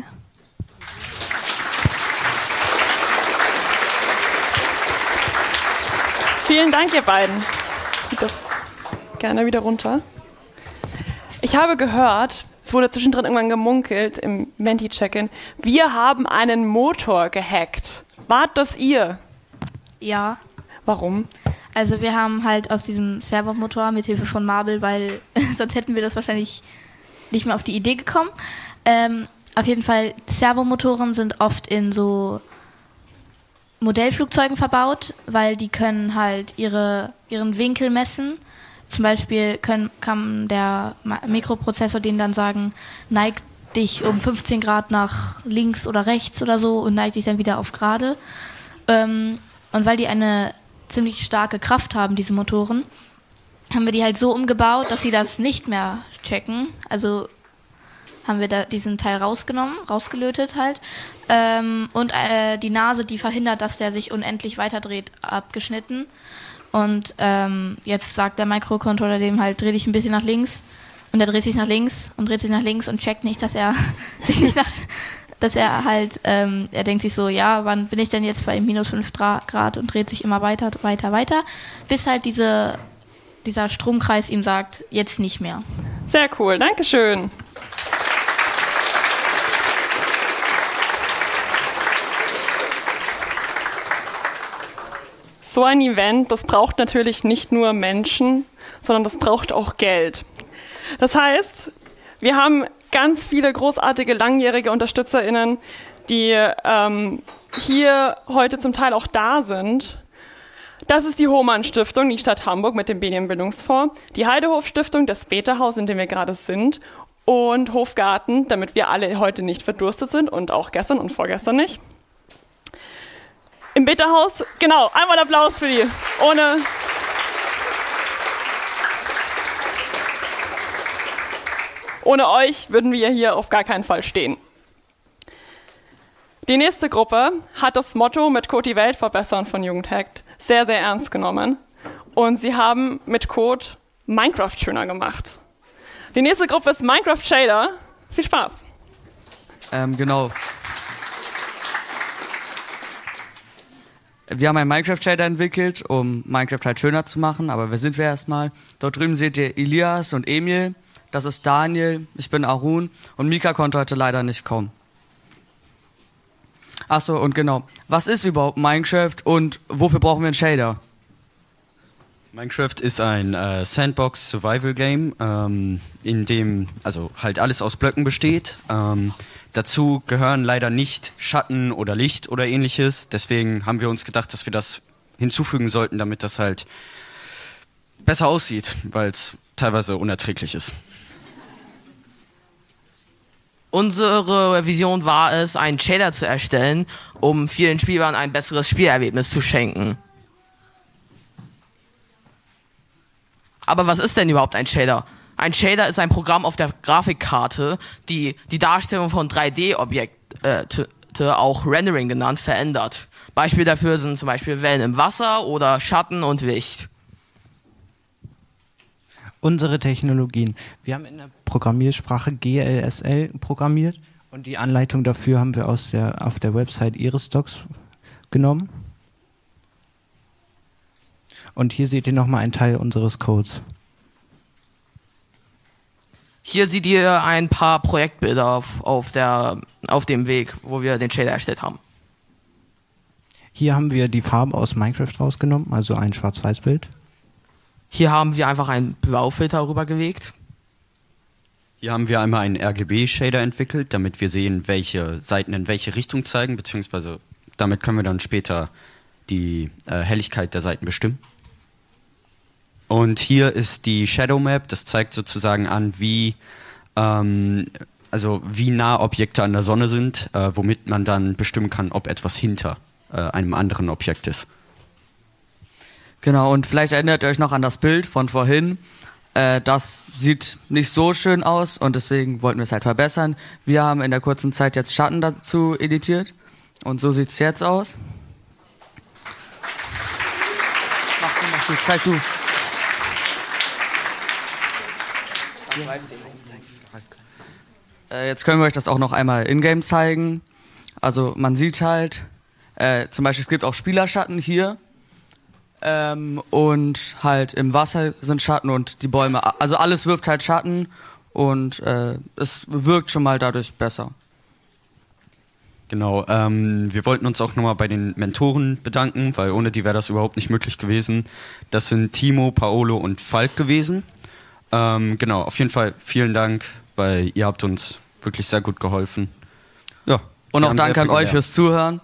Vielen Dank, ihr beiden. Bitte. Gerne wieder runter. Ich habe gehört, es wurde zwischendrin irgendwann gemunkelt im Menti-Check-In, wir haben einen Motor gehackt. Wart das ihr? Ja. Warum? Also wir haben halt aus diesem Servomotor mit Hilfe von Marble, weil sonst hätten wir das wahrscheinlich nicht mehr auf die Idee gekommen. Ähm, auf jeden Fall, Servomotoren sind oft in so Modellflugzeugen verbaut, weil die können halt ihre, ihren Winkel messen. Zum Beispiel können, kann der Mikroprozessor denen dann sagen, neig dich um fünfzehn Grad nach links oder rechts oder so und neig dich dann wieder auf gerade. Ähm, und weil die eine ziemlich starke Kraft haben, diese Motoren, haben wir die halt so umgebaut, dass sie das nicht mehr checken. Also haben wir da diesen Teil rausgenommen, rausgelötet halt. Ähm, und äh, die Nase, die verhindert, dass der sich unendlich weiterdreht, abgeschnitten. Und ähm, jetzt sagt der Microcontroller dem halt, dreh dich ein bisschen nach links. Und er dreht sich nach links und dreht sich nach links und checkt nicht, dass er sich nicht nach... dass er halt, ähm, er denkt sich so, ja, wann bin ich denn jetzt bei minus fünf Grad und dreht sich immer weiter, weiter, weiter, bis halt diese, dieser Stromkreis ihm sagt, jetzt nicht mehr. Sehr cool, Dankeschön. So ein Event, das braucht natürlich nicht nur Menschen, sondern das braucht auch Geld. Das heißt, wir haben ganz viele großartige, langjährige UnterstützerInnen, die ähm, hier heute zum Teil auch da sind. Das ist die Hohmann-Stiftung, die Stadt Hamburg mit dem Medienbildungsfonds, die Heidehof-Stiftung, das Beta-Haus, in dem wir gerade sind, und Hofgarten, damit wir alle heute nicht verdurstet sind und auch gestern und vorgestern nicht. Im Beta-Haus, genau, einmal Applaus für die. Ohne... Ohne euch würden wir hier auf gar keinen Fall stehen. Die nächste Gruppe hat das Motto mit Code die Welt verbessern von Jugendhackt sehr, sehr ernst genommen. Und sie haben mit Code Minecraft schöner gemacht. Die nächste Gruppe ist Minecraft Shader. Viel Spaß. Ähm, genau. Wir haben einen Minecraft-Shader entwickelt, um Minecraft halt schöner zu machen, aber wer sind wir erstmal? Dort drüben seht ihr Elias und Emil. Das ist Daniel, ich bin Arun und Mika konnte heute leider nicht kommen. Achso, und genau, was ist überhaupt Minecraft und wofür brauchen wir einen Shader? Minecraft ist ein äh, Sandbox-Survival-Game, ähm, in dem also halt alles aus Blöcken besteht. Ähm, dazu gehören leider nicht Schatten oder Licht oder ähnliches. Deswegen haben wir uns gedacht, dass wir das hinzufügen sollten, damit das halt besser aussieht, weil es teilweise unerträglich ist. Unsere Vision war es, einen Shader zu erstellen, um vielen Spielern ein besseres Spielerlebnis zu schenken. Aber was ist denn überhaupt ein Shader? Ein Shader ist ein Programm auf der Grafikkarte, die die Darstellung von drei D-Objekte, auch Rendering genannt, verändert. Beispiele dafür sind zum Beispiel Wellen im Wasser oder Schatten und Licht. Unsere Technologien. Wir haben in der Programmiersprache G L S L programmiert und die Anleitung dafür haben wir aus der, auf der Website Irisdocs genommen. Und hier seht ihr nochmal einen Teil unseres Codes. Hier seht ihr ein paar Projektbilder auf, auf, der, auf dem Weg, wo wir den Shader erstellt haben. Hier haben wir die Farbe aus Minecraft rausgenommen, also ein Schwarz-Weiß-Bild. Hier haben wir einfach einen Blaufilter rübergelegt. Hier haben wir einmal einen R G B-Shader entwickelt, damit wir sehen, welche Seiten in welche Richtung zeigen, beziehungsweise damit können wir dann später die äh, Helligkeit der Seiten bestimmen. Und hier ist die Shadow Map, das zeigt sozusagen an, wie, ähm, also wie nah Objekte an der Sonne sind, äh, womit man dann bestimmen kann, ob etwas hinter äh, einem anderen Objekt ist. Genau, und vielleicht erinnert ihr euch noch an das Bild von vorhin. Äh, das sieht nicht so schön aus und deswegen wollten wir es halt verbessern. Wir haben in der kurzen Zeit jetzt Schatten dazu editiert und so sieht es jetzt aus. Mach du, mach du, zeig du. Äh, jetzt können wir euch das auch noch einmal in-game zeigen. Also man sieht halt, äh, zum Beispiel es gibt auch Spielerschatten hier ähm, und halt im Wasser sind Schatten und die Bäume, also alles wirft halt Schatten und äh, es wirkt schon mal dadurch besser. Genau, ähm, wir wollten uns auch nochmal bei den Mentoren bedanken, weil ohne die wäre das überhaupt nicht möglich gewesen. Das sind Timo, Paolo und Falk gewesen. Ähm, genau, auf jeden Fall vielen Dank, weil ihr habt uns wirklich sehr gut geholfen. Ja. Und auch danke an euch fürs Zuhören.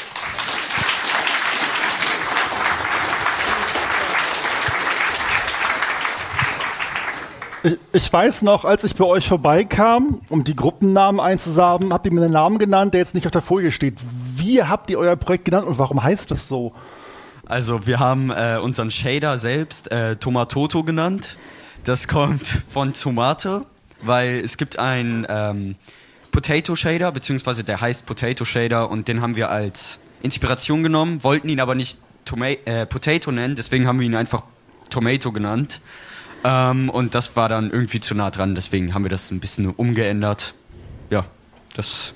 Ich, ich weiß noch, als ich bei euch vorbeikam, um die Gruppennamen einzusagen, habt ihr mir einen Namen genannt, der jetzt nicht auf der Folie steht. Wie habt ihr euer Projekt genannt und warum heißt das so? Also wir haben äh, unseren Shader selbst äh, Tomatoto genannt. Das kommt von Tomate, weil es gibt einen ähm, Potato Shader, beziehungsweise der heißt Potato Shader und den haben wir als Inspiration genommen, wollten ihn aber nicht Toma- äh, Potato nennen, deswegen haben wir ihn einfach Tomato genannt. Ähm, und das war dann irgendwie zu nah dran, deswegen haben wir das ein bisschen umgeändert. Ja, das...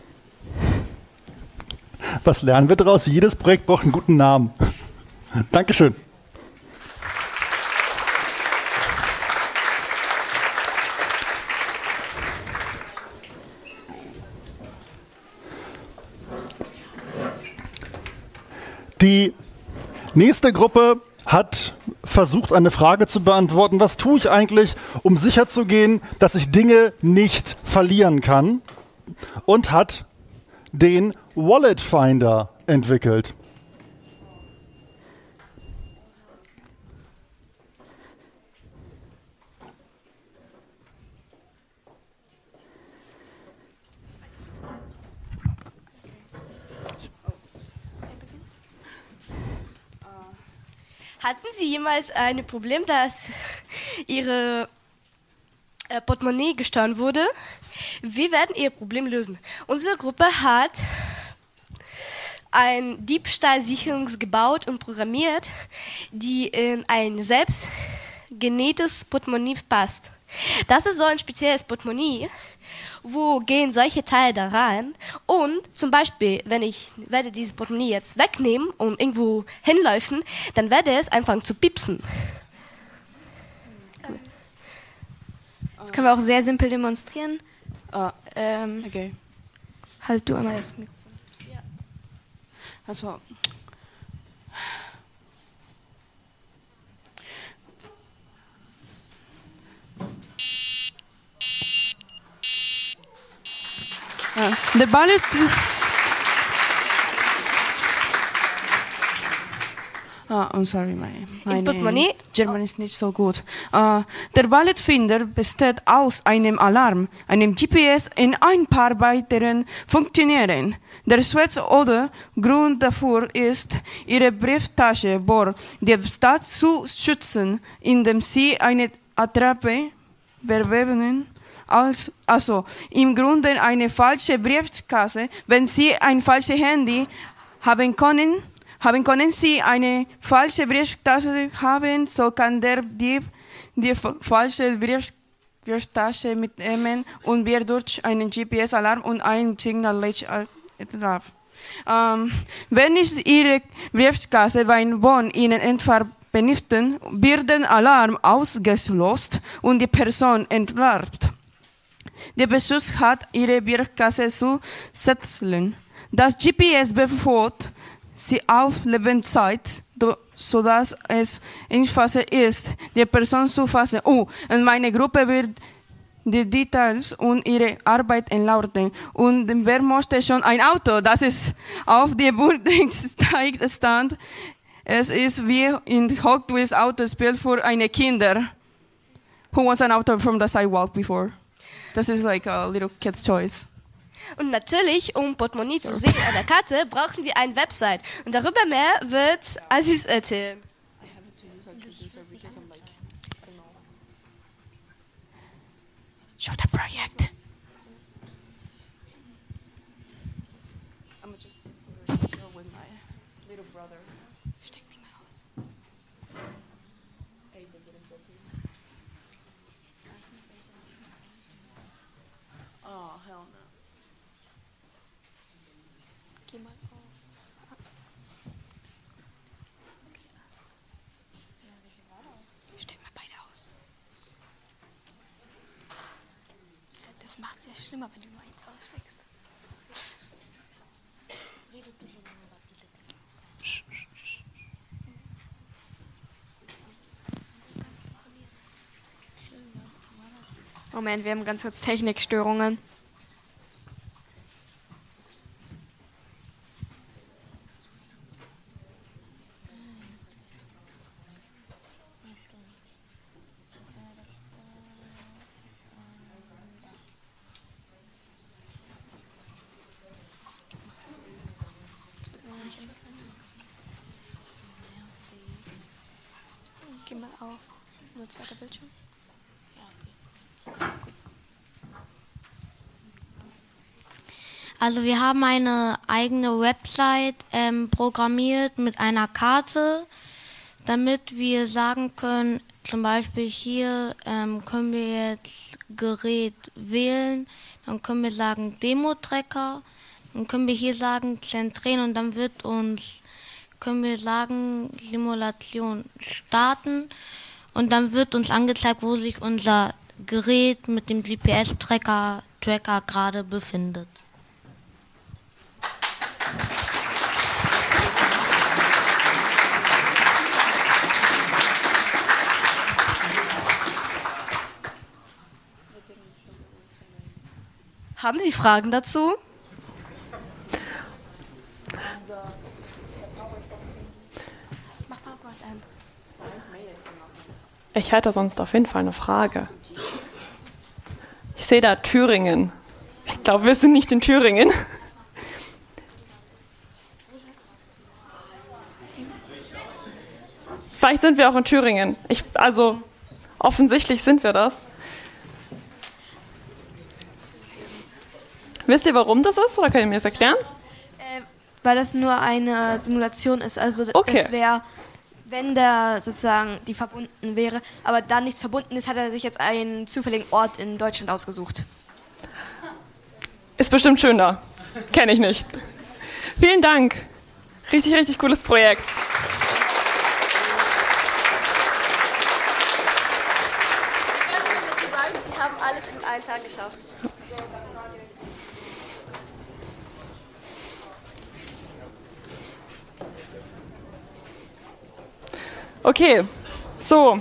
Was lernen wir daraus? Jedes Projekt braucht einen guten Namen. Dankeschön. Die nächste Gruppe hat versucht, eine Frage zu beantworten. Was tue ich eigentlich, um sicherzugehen, dass ich Dinge nicht verlieren kann? Und hat den Wallet Finder entwickelt. Hatten Sie jemals ein Problem, dass Ihre äh, Portemonnaie gestohlen wurde? Wir werden Ihr Problem lösen. Unsere Gruppe hat ein Diebstahlsicherung gebaut und programmiert, die in ein selbst genähtes Portemonnaie passt. Das ist so ein spezielles Portemonnaie, wo gehen solche Teile da rein und zum Beispiel, wenn ich werde dieses Portemonnaie jetzt wegnehmen und irgendwo hinläufen, dann werde es anfangen zu piepsen. Das können wir auch sehr simpel demonstrieren. Uh, ähm, okay. Halt du einmal das Mikrofon. Ja. Also, Uh, the bullet. Uh, I'm sorry, my, meine German ist nicht so gut. Uh, der Walletfinder besteht aus einem Alarm, einem G P S und ein paar weiteren Funktionen. Der zweite oder Grund dafür ist, Ihre Brieftasche vor Diebstahl zu schützen, indem Sie eine Attrappe verweben. Also im Grunde eine falsche Briefkasse. Wenn Sie ein falsches Handy haben können, haben können Sie eine falsche Brieftasche haben, so kann der Dieb die falsche Brief, Brieftasche mitnehmen und wird durch einen G P S-Alarm und ein Signal drauf. Ähm, wenn ich Ihre Briefkasse beim Wohnen Ihnen entfernt benötigen, wird der Alarm ausgelöst und die Person entlarvt. Der Beschuss hat ihre Briefkasse zu setzen. Das G P S befolgt sie auf Lebenszeit, sodass es einfacher ist, die Person zu fassen. Oh, und meine Gruppe wird die Details und ihre Arbeit entlauten. Und wer möchte schon ein Auto, das ist auf dem Bundestag stand? Es ist wie in Hot Wheels Autospiel für eine Kinder. Who wants an auto from the sidewalk before? Das ist like a little kid's choice. Und natürlich, um Portemonnaie zu sehen an der Karte, brauchen wir eine Website. Und darüber mehr wird Aziz erzählen. Stell mal beide aus. Das macht es ja schlimmer, wenn du nur eins aussteckst. Moment, wir haben ganz kurz Technikstörungen. Geh mal auf. Nur zweiter Bildschirm. Also wir haben eine eigene Website ähm, programmiert mit einer Karte, damit wir sagen können, zum Beispiel hier ähm, können wir jetzt Gerät wählen, dann können wir sagen Demo-Tracker, dann können wir hier sagen zentrieren und dann wird uns, können wir sagen Simulation starten und dann wird uns angezeigt, wo sich unser Gerät mit dem G P S-Tracker Tracker gerade befindet. Haben Sie Fragen dazu? Ich hätte sonst auf jeden Fall eine Frage. Ich sehe da Thüringen. Ich glaube, wir sind nicht in Thüringen. Vielleicht sind wir auch in Thüringen. Ich, also offensichtlich sind wir das. Wisst ihr, warum das ist? Oder könnt ihr mir das erklären? Äh, weil das nur eine Simulation ist. Also Okay. das wäre, wenn der sozusagen die verbunden wäre, aber da nichts verbunden ist, hat er sich jetzt einen zufälligen Ort in Deutschland ausgesucht. Ist bestimmt schön da. Kenne ich nicht. Vielen Dank. Richtig, richtig cooles Projekt. Sie haben alles in einem Tag geschafft. Okay, so.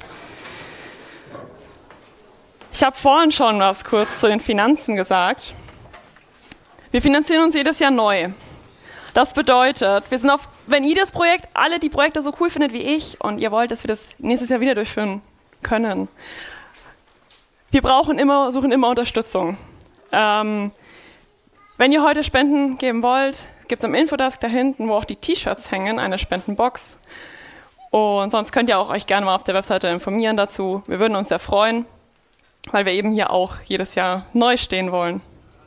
Ich habe vorhin schon was kurz zu den Finanzen gesagt. Wir finanzieren uns jedes Jahr neu. Das bedeutet, wir sind auf, wenn ihr das Projekt, alle die Projekte so cool findet wie ich und ihr wollt, dass wir das nächstes Jahr wieder durchführen können, wir brauchen immer, suchen immer Unterstützung. Ähm, wenn ihr heute Spenden geben wollt, gibt es am Infodesk da hinten, wo auch die T-Shirts hängen, eine Spendenbox. Und sonst könnt ihr auch euch gerne mal auf der Webseite informieren dazu. Wir würden uns sehr freuen, weil wir eben hier auch jedes Jahr neu stehen wollen.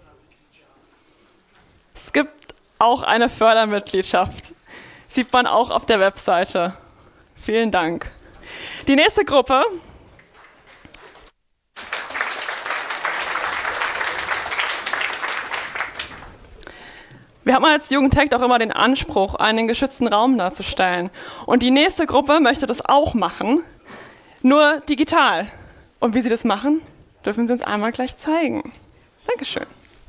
Es gibt auch eine Fördermitgliedschaft. Sieht man auch auf der Webseite. Vielen Dank. Die nächste Gruppe. Wir haben als Jugendtech auch immer den Anspruch, einen geschützten Raum darzustellen. Und die nächste Gruppe möchte das auch machen, nur digital. Und wie sie das machen, dürfen sie uns einmal gleich zeigen. Dankeschön.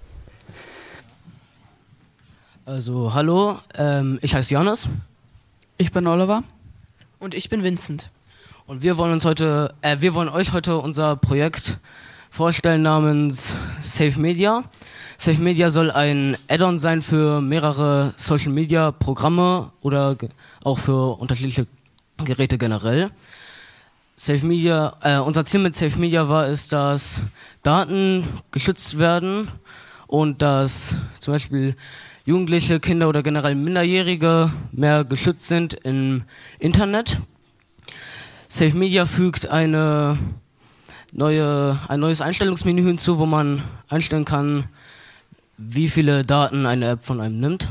Also, hallo, ähm, ich heiße Johannes. Ich bin Oliver. Und ich bin Vincent. Und wir wollen uns heute, äh, wir wollen euch heute unser Projekt vorstellen namens Safe Media. Safe Media soll ein Add-on sein für mehrere Social Media Programme oder ge- auch für unterschiedliche Geräte generell. Safe Media, äh, unser Ziel mit Safe Media war es, dass Daten geschützt werden und dass zum Beispiel Jugendliche, Kinder oder generell Minderjährige mehr geschützt sind im Internet. Safe Media fügt eine neue, ein neues Einstellungsmenü hinzu, wo man einstellen kann, wie viele Daten eine App von einem nimmt.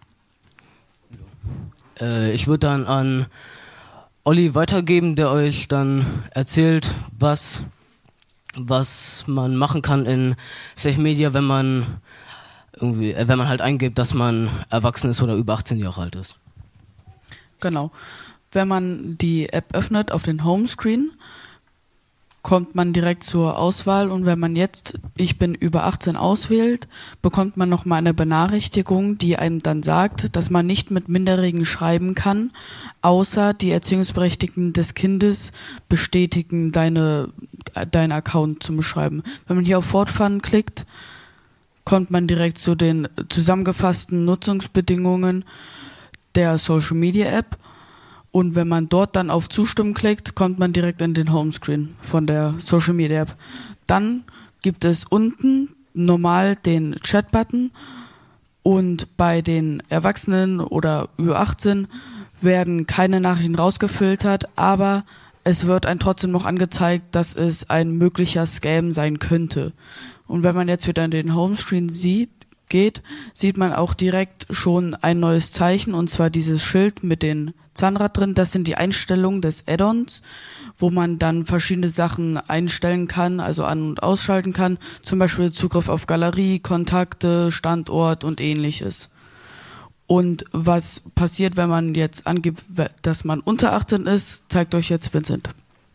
Äh, ich würde dann an Olli weitergeben, der euch dann erzählt, was, was man machen kann in Safe Media, wenn man irgendwie, äh, wenn man halt eingibt, dass man erwachsen ist oder über achtzehn Jahre alt ist. Genau. Wenn man die App öffnet auf den Homescreen, kommt man direkt zur Auswahl und wenn man jetzt ich bin über achtzehn auswählt, bekommt man nochmal eine Benachrichtigung, die einem dann sagt, dass man nicht mit Minderjährigen schreiben kann, außer die Erziehungsberechtigten des Kindes bestätigen deine, deinen Account zum Schreiben. Wenn man hier auf Fortfahren klickt, kommt man direkt zu den zusammengefassten Nutzungsbedingungen der Social Media App. Und wenn man dort dann auf Zustimmen klickt, kommt man direkt in den Homescreen von der Social Media App. Dann gibt es unten normal den Chat-Button und bei den Erwachsenen oder über achtzehn werden keine Nachrichten rausgefiltert, aber es wird einem trotzdem noch angezeigt, dass es ein möglicher Scam sein könnte. Und wenn man jetzt wieder in den Homescreen sieht, geht, sieht man auch direkt schon ein neues Zeichen, und zwar dieses Schild mit den Zahnrad drin. Das sind die Einstellungen des Add-ons, wo man dann verschiedene Sachen einstellen kann, also an- und ausschalten kann, zum Beispiel Zugriff auf Galerie, Kontakte, Standort und ähnliches. Und was passiert, wenn man jetzt angibt, dass man unter achtzehn ist, zeigt euch jetzt Vincent.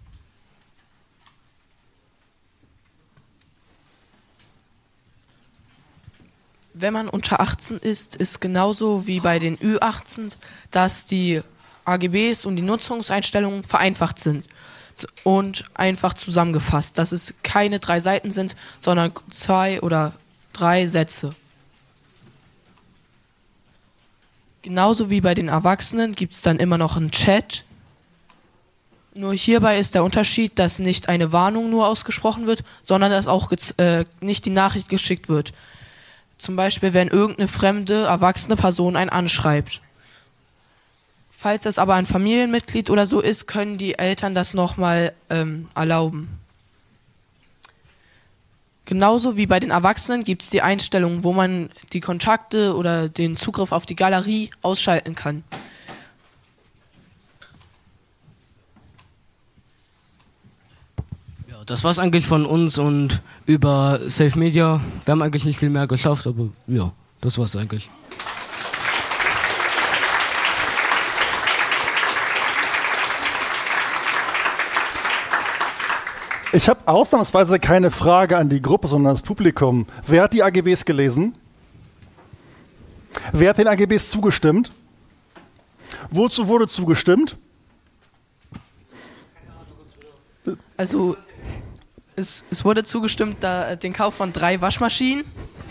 Wenn man unter achtzehn ist, ist genauso wie bei den Ü achtzehn, dass die A G Bs und die Nutzungseinstellungen vereinfacht sind und einfach zusammengefasst, dass es keine drei Seiten sind, sondern zwei oder drei Sätze. Genauso wie bei den Erwachsenen gibt es dann immer noch einen Chat. Nur hierbei ist der Unterschied, dass nicht eine Warnung nur ausgesprochen wird, sondern dass auch äh, nicht die Nachricht geschickt wird. Zum Beispiel, wenn irgendeine fremde, erwachsene Person einen anschreibt. Falls es aber ein Familienmitglied oder so ist, können die Eltern das nochmal ähm, erlauben. Genauso wie bei den Erwachsenen gibt es die Einstellung, wo man die Kontakte oder den Zugriff auf die Galerie ausschalten kann. Ja, das war's eigentlich von uns und über Safe Media. Wir haben eigentlich nicht viel mehr geschafft, aber ja, das war's eigentlich. Ich habe ausnahmsweise keine Frage an die Gruppe, sondern das Publikum. Wer hat die A G Bs gelesen? Wer hat den A G Bs zugestimmt? Wozu wurde zugestimmt? Also es, es wurde zugestimmt, da, den Kauf von drei Waschmaschinen,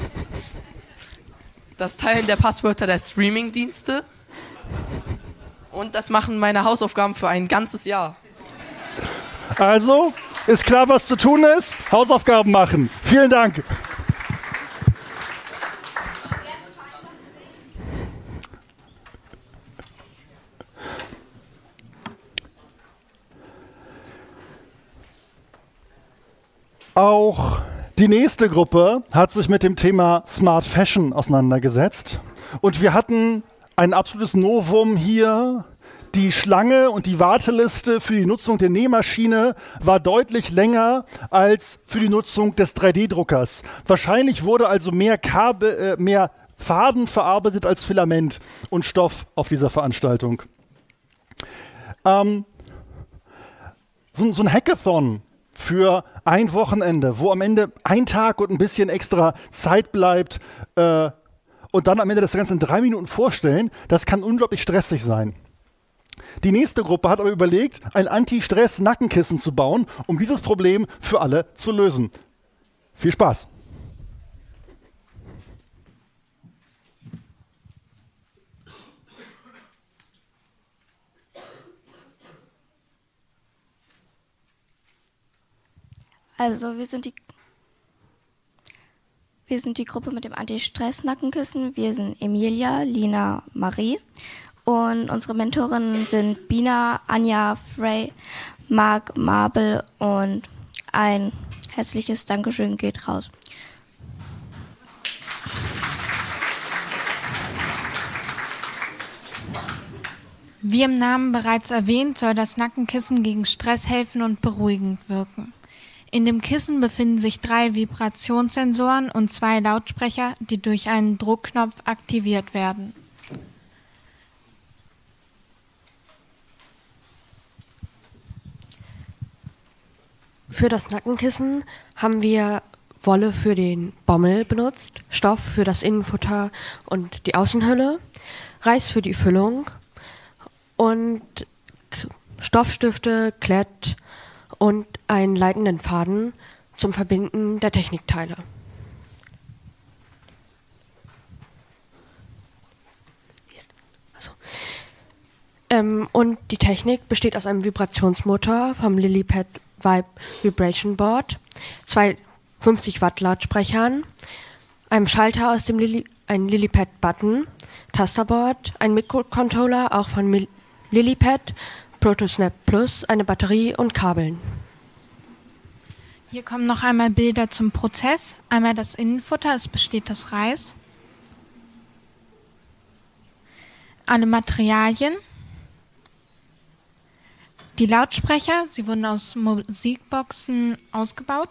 das Teilen der Passwörter der Streaming-Dienste und das Machen meiner Hausaufgaben für ein ganzes Jahr. Also, ist klar, was zu tun ist? Hausaufgaben machen. Vielen Dank. Auch die nächste Gruppe hat sich mit dem Thema Smart Fashion auseinandergesetzt. Und wir hatten ein absolutes Novum hier. Die Schlange und die Warteliste für die Nutzung der Nähmaschine war deutlich länger als für die Nutzung des drei D Druckers. Wahrscheinlich wurde also mehr, Kabel, äh, mehr Faden verarbeitet als Filament und Stoff auf dieser Veranstaltung. Ähm, so, so ein Hackathon für ein Wochenende, wo am Ende ein Tag und ein bisschen extra Zeit bleibt äh, und dann am Ende das Ganze in drei Minuten vorstellen, das kann unglaublich stressig sein. Die nächste Gruppe hat aber überlegt, ein Anti-Stress-Nackenkissen zu bauen, um dieses Problem für alle zu lösen. Viel Spaß! Also wir sind die wir sind die Gruppe mit dem Anti-Stress-Nackenkissen. Wir sind Emilia, Lina, Marie. Und unsere Mentorinnen sind Bina, Anja, Frey, Marc, Mabel und ein herzliches Dankeschön geht raus. Wie im Namen bereits erwähnt, soll das Nackenkissen gegen Stress helfen und beruhigend wirken. In dem Kissen befinden sich drei Vibrationssensoren und zwei Lautsprecher, die durch einen Druckknopf aktiviert werden. Für das Nackenkissen haben wir Wolle für den Bommel benutzt, Stoff für das Innenfutter und die Außenhülle, Reis für die Füllung und Stoffstifte, Klett und einen leitenden Faden zum Verbinden der Technikteile. Also. Ähm, und die Technik besteht aus einem Vibrationsmotor vom Lillipad Vibe Vibration Board, zwei fünfzig Watt Lautsprechern, einem Schalter aus dem Lili, ein Lillipad Button, Tasterboard, ein Mikrocontroller auch von Mil- Lillipad, ProtoSnap Plus, eine Batterie und Kabeln. Hier kommen noch einmal Bilder zum Prozess. Einmal das Innenfutter, es besteht aus Reis. Alle Materialien. Die Lautsprecher, sie wurden aus Musikboxen ausgebaut.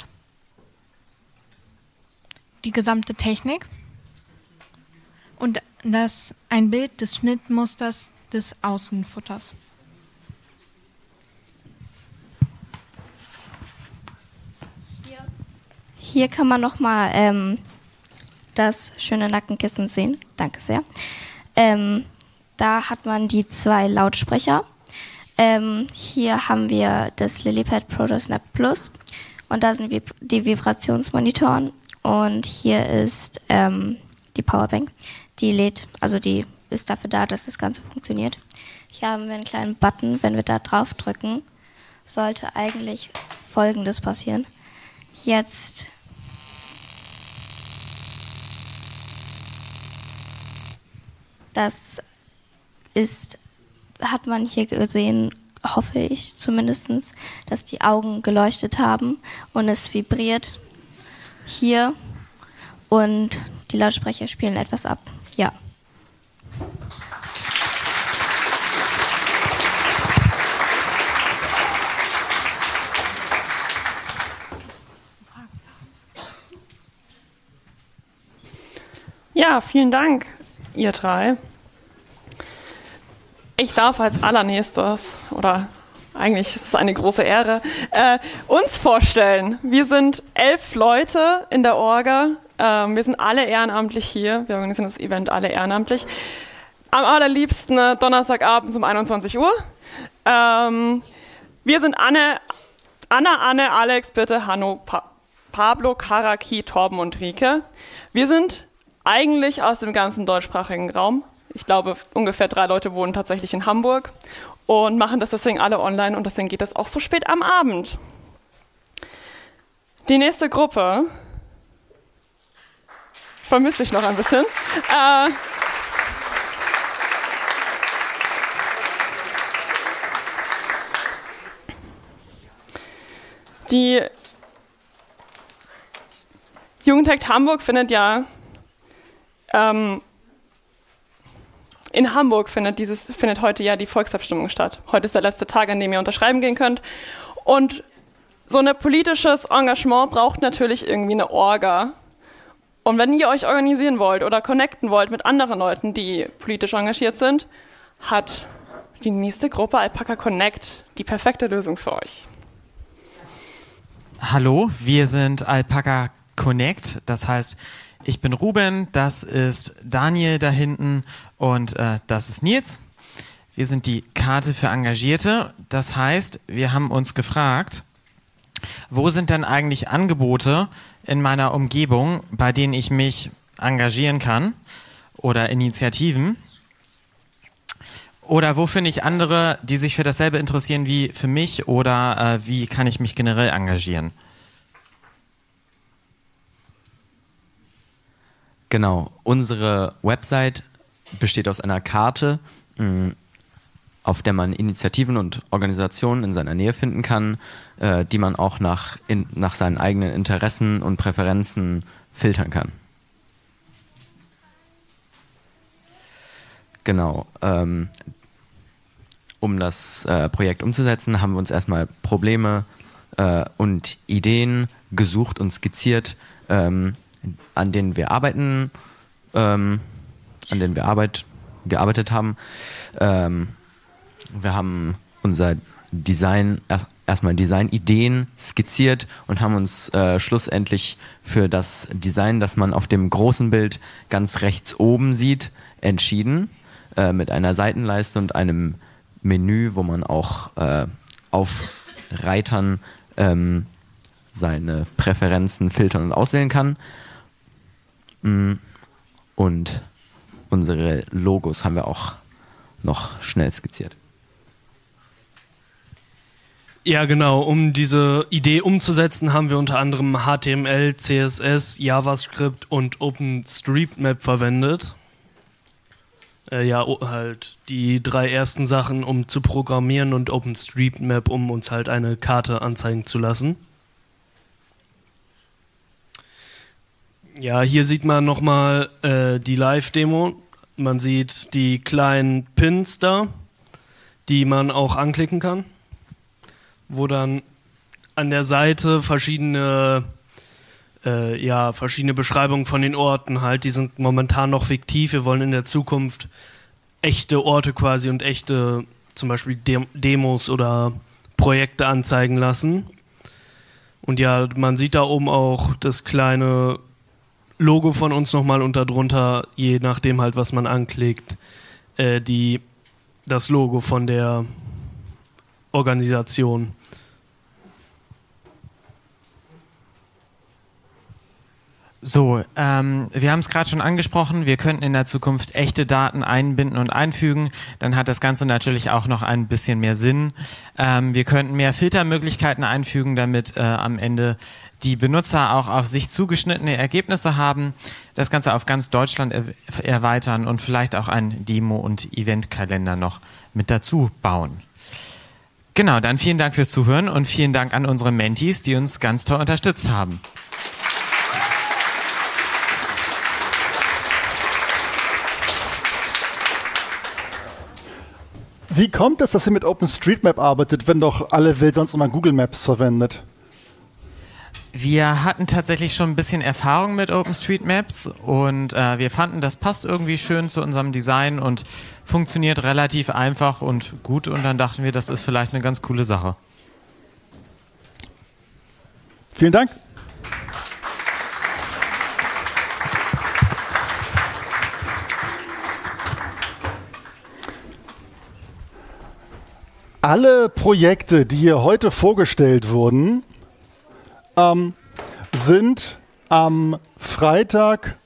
Die gesamte Technik. Und das ein Bild des Schnittmusters des Außenfutters. Hier kann man nochmal ähm, das schöne Nackenkissen sehen. Danke sehr. Ähm, da hat man die zwei Lautsprecher. Ähm, hier haben wir das Lillipad ProtoSnap Plus und da sind Vib- die Vibrationsmonitoren und hier ist ähm, die Powerbank. Die lädt, also die ist dafür da, dass das Ganze funktioniert. Hier haben wir einen kleinen Button, wenn wir da drauf drücken, sollte eigentlich Folgendes passieren. Jetzt das ist, hat man hier gesehen, hoffe ich zumindest, dass die Augen geleuchtet haben und es vibriert hier und die Lautsprecher spielen etwas ab. Ja. Ja, vielen Dank, ihr drei. Ich darf als allernächstes, oder eigentlich ist es eine große Ehre, äh, uns vorstellen. Wir sind elf Leute in der Orga. Ähm, wir sind alle ehrenamtlich hier. Wir organisieren das Event alle ehrenamtlich. Am allerliebsten äh, Donnerstagabend um einundzwanzig Uhr. Ähm, wir sind Anne, Anna, Anne, Alex, Birte, Hanno, pa- Pablo, Karaki, Torben und Rike. Wir sind eigentlich aus dem ganzen deutschsprachigen Raum. Ich glaube, ungefähr drei Leute wohnen tatsächlich in Hamburg und machen das deswegen alle online und deswegen geht das auch so spät am Abend. Die nächste Gruppe vermisse ich noch ein bisschen. Äh, die Jugendhackt Hamburg findet ja ähm, in Hamburg findet, dieses, findet heute ja die Volksabstimmung statt. Heute ist der letzte Tag, an dem ihr unterschreiben gehen könnt. Und so ein politisches Engagement braucht natürlich irgendwie eine Orga. Und wenn ihr euch organisieren wollt oder connecten wollt mit anderen Leuten, die politisch engagiert sind, hat die nächste Gruppe Alpaca Connect die perfekte Lösung für euch. Hallo, wir sind Alpaca Connect, das heißt, ich bin Ruben, das ist Daniel da hinten und äh, das ist Nils. Wir sind die Karte für Engagierte. Das heißt, wir haben uns gefragt, wo sind denn eigentlich Angebote in meiner Umgebung, bei denen ich mich engagieren kann oder Initiativen? Oder wo finde ich andere, die sich für dasselbe interessieren wie für mich oder äh, wie kann ich mich generell engagieren? Genau, unsere Website besteht aus einer Karte, mh, auf der man Initiativen und Organisationen in seiner Nähe finden kann, äh, die man auch nach, in, nach seinen eigenen Interessen und Präferenzen filtern kann. Genau. Ähm, um das äh, Projekt umzusetzen, haben wir uns erstmal Probleme äh, und Ideen gesucht und skizziert, ähm, an denen wir arbeiten, ähm, an denen wir Arbeit, gearbeitet haben. Ähm, wir haben unser Design, erstmal Designideen skizziert und haben uns äh, schlussendlich für das Design, das man auf dem großen Bild ganz rechts oben sieht, entschieden, äh, mit einer Seitenleiste und einem Menü, wo man auch äh, auf Reitern ähm, seine Präferenzen filtern und auswählen kann. Und unsere Logos haben wir auch noch schnell skizziert. Ja, genau. Um diese Idee umzusetzen, haben wir unter anderem H T M L, C S S, JavaScript und OpenStreetMap verwendet. Äh, ja, halt die drei ersten Sachen, um zu programmieren, und OpenStreetMap, um uns halt eine Karte anzeigen zu lassen. Ja, hier sieht man nochmal äh, die Live-Demo. Man sieht die kleinen Pins da, die man auch anklicken kann, wo dann an der Seite verschiedene, äh, ja, verschiedene Beschreibungen von den Orten halt, die sind momentan noch fiktiv. Wir wollen in der Zukunft echte Orte quasi und echte, zum Beispiel Dem- Demos oder Projekte anzeigen lassen. Und ja, man sieht da oben auch das kleine Logo von uns nochmal und darunter, je nachdem halt, was man anklickt, äh, die, das Logo von der Organisation. So, ähm, wir haben es gerade schon angesprochen, wir könnten in der Zukunft echte Daten einbinden und einfügen, dann hat das Ganze natürlich auch noch ein bisschen mehr Sinn. Ähm, wir könnten mehr Filtermöglichkeiten einfügen, damit äh, am Ende die Benutzer auch auf sich zugeschnittene Ergebnisse haben, das Ganze auf ganz Deutschland er- erweitern und vielleicht auch einen Demo- und Eventkalender noch mit dazu bauen. Genau, dann vielen Dank fürs Zuhören und vielen Dank an unsere Mentees, die uns ganz toll unterstützt haben. Wie kommt es, dass ihr mit OpenStreetMap arbeitet, wenn doch alle Welt sonst immer Google Maps verwendet? Wir hatten tatsächlich schon ein bisschen Erfahrung mit OpenStreetMaps und äh, wir fanden, das passt irgendwie schön zu unserem Design und funktioniert relativ einfach und gut, und dann dachten wir, das ist vielleicht eine ganz coole Sache. Vielen Dank. Alle Projekte, die hier heute vorgestellt wurden, ähm, sind am Freitagabend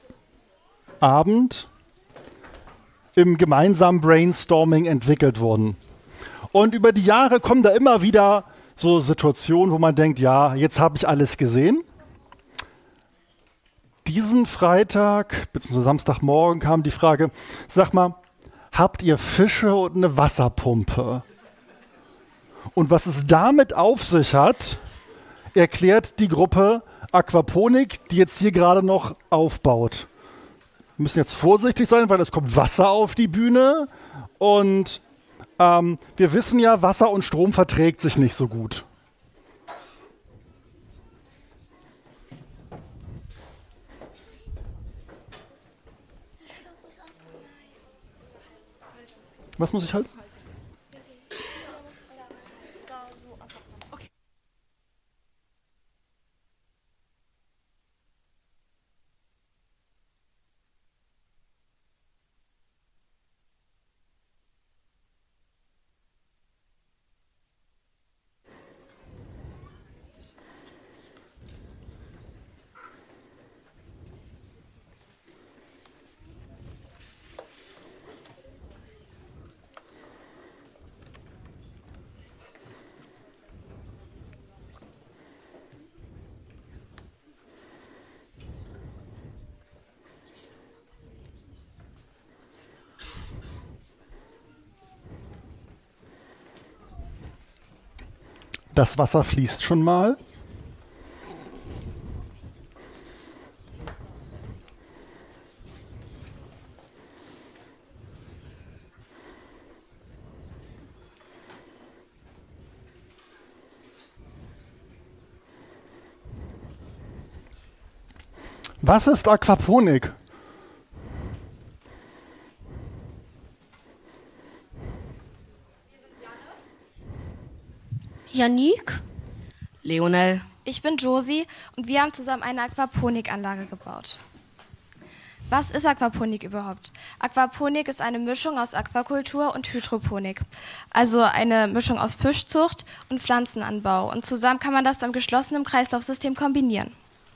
im gemeinsamen Brainstorming entwickelt worden. Und über die Jahre kommen da immer wieder so Situationen, wo man denkt, ja, jetzt habe ich alles gesehen. Diesen Freitag, beziehungsweise Samstagmorgen, kam die Frage, sag mal, habt ihr Fische und eine Wasserpumpe? Und was es damit auf sich hat, erklärt die Gruppe Aquaponik, die jetzt hier gerade noch aufbaut. Wir müssen jetzt vorsichtig sein, weil es kommt Wasser auf die Bühne. Und ähm, wir wissen ja, Wasser und Strom verträgt sich nicht so gut. Was muss ich halten? Das Wasser fließt schon mal. Was ist Aquaponik? Yannick. Leonel. Ich bin Josi und wir haben zusammen eine Aquaponikanlage gebaut. Was ist Aquaponik überhaupt? Aquaponik ist eine Mischung aus Aquakultur und Hydroponik. Also eine Mischung aus Fischzucht und Pflanzenanbau. Und zusammen kann man das zu einem geschlossenen Kreislaufsystem kombinieren.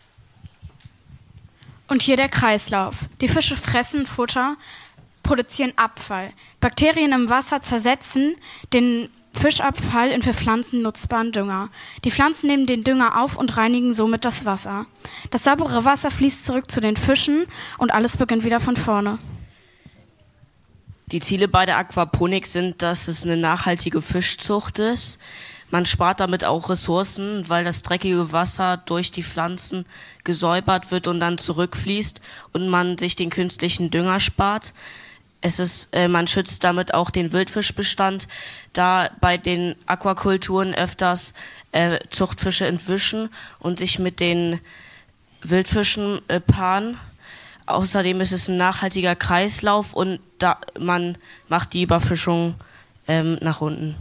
Und hier der Kreislauf. Die Fische fressen Futter, produzieren Abfall. Bakterien im Wasser zersetzen den Fischabfall in für Pflanzen nutzbaren Dünger. Die Pflanzen nehmen den Dünger auf und reinigen somit das Wasser. Das saubere Wasser fließt zurück zu den Fischen und alles beginnt wieder von vorne. Die Ziele bei der Aquaponik sind, dass es eine nachhaltige Fischzucht ist. Man spart damit auch Ressourcen, weil das dreckige Wasser durch die Pflanzen gesäubert wird und dann zurückfließt und man sich den künstlichen Dünger spart. Es ist, äh, man schützt damit auch den Wildfischbestand, da bei den Aquakulturen öfters äh, Zuchtfische entwischen und sich mit den Wildfischen äh, paaren. Außerdem ist es ein nachhaltiger Kreislauf und da, man macht die Überfischung ähm, nach unten.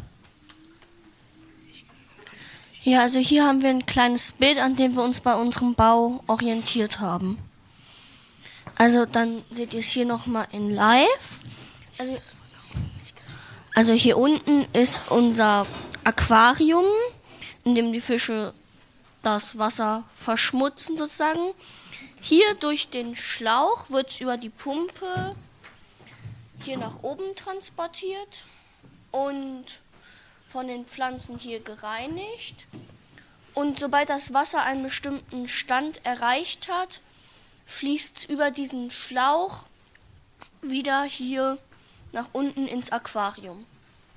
Ja, also hier haben wir ein kleines Bild, an dem wir uns bei unserem Bau orientiert haben. Also dann seht ihr es hier nochmal in live. Also, also hier unten ist unser Aquarium, in dem die Fische das Wasser verschmutzen sozusagen. Hier durch den Schlauch wird es über die Pumpe hier nach oben transportiert und von den Pflanzen hier gereinigt. Und sobald das Wasser einen bestimmten Stand erreicht hat, fließt über diesen Schlauch wieder hier nach unten ins Aquarium.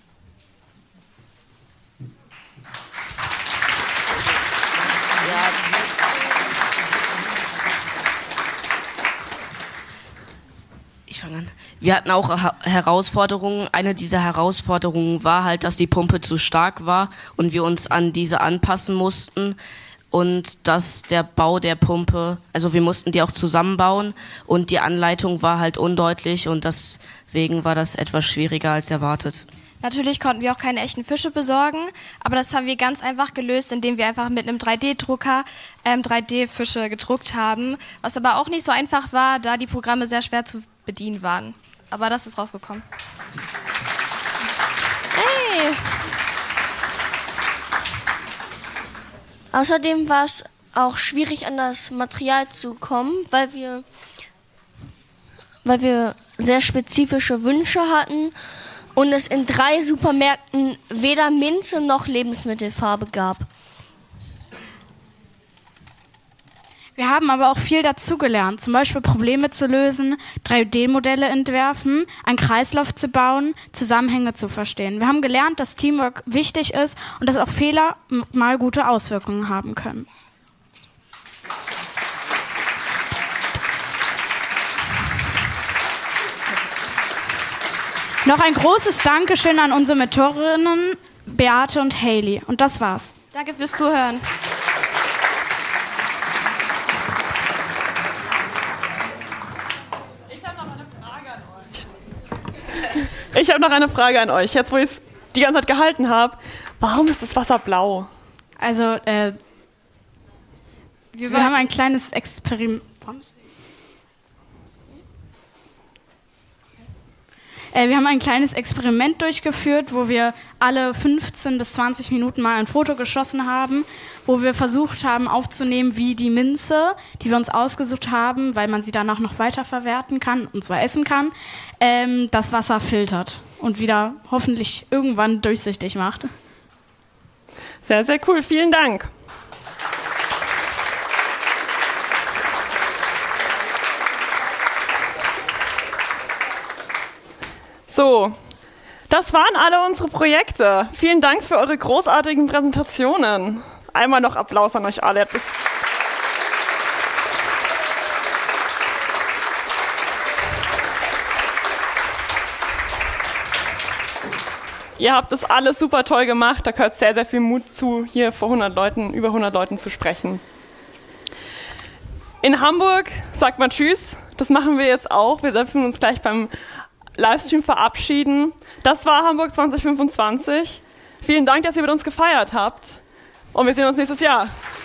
Ich fange an. Wir hatten auch Herausforderungen. Eine dieser Herausforderungen war halt, dass die Pumpe zu stark war und wir uns an diese anpassen mussten. Und dass der Bau der Pumpe, also wir mussten die auch zusammenbauen und die Anleitung war halt undeutlich und deswegen war das etwas schwieriger als erwartet. Natürlich konnten wir auch keine echten Fische besorgen, aber das haben wir ganz einfach gelöst, indem wir einfach mit einem drei D Drucker ähm, drei D Fische gedruckt haben, was aber auch nicht so einfach war, da die Programme sehr schwer zu bedienen waren. Aber das ist rausgekommen. Hey! Außerdem war es auch schwierig, an das Material zu kommen, weil wir, weil wir sehr spezifische Wünsche hatten und es in drei Supermärkten weder Minze noch Lebensmittelfarbe gab. Wir haben aber auch viel dazugelernt, zum Beispiel Probleme zu lösen, drei D Modelle entwerfen, einen Kreislauf zu bauen, Zusammenhänge zu verstehen. Wir haben gelernt, dass Teamwork wichtig ist und dass auch Fehler mal gute Auswirkungen haben können. Noch ein großes Dankeschön an unsere Mentorinnen Beate und Hailey. Und das war's. Danke fürs Zuhören. Ich habe noch eine Frage an euch. Jetzt, wo ich es die ganze Zeit gehalten habe, warum ist das Wasser blau? Also, äh, wir, wir haben ein kleines Experiment. Äh, wir haben ein kleines Experiment durchgeführt, wo wir alle fünfzehn bis zwanzig Minuten mal ein Foto geschossen haben, wo wir versucht haben aufzunehmen, wie die Minze, die wir uns ausgesucht haben, weil man sie danach noch weiterverwerten kann, und zwar essen kann, ähm, das Wasser filtert und wieder hoffentlich irgendwann durchsichtig macht. Sehr, sehr cool. Vielen Dank. So, das waren alle unsere Projekte. Vielen Dank für eure großartigen Präsentationen. Einmal noch Applaus an euch alle. Das Ihr habt das alles super toll gemacht. Da gehört sehr, sehr viel Mut zu, hier vor hundert Leuten, über hundert Leuten zu sprechen. In Hamburg sagt man Tschüss. Das machen wir jetzt auch. Wir dürfen uns gleich beim Livestream verabschieden. Das war Hamburg zwanzig fünfundzwanzig. Vielen Dank, dass ihr mit uns gefeiert habt. Und wir sehen uns nächstes Jahr.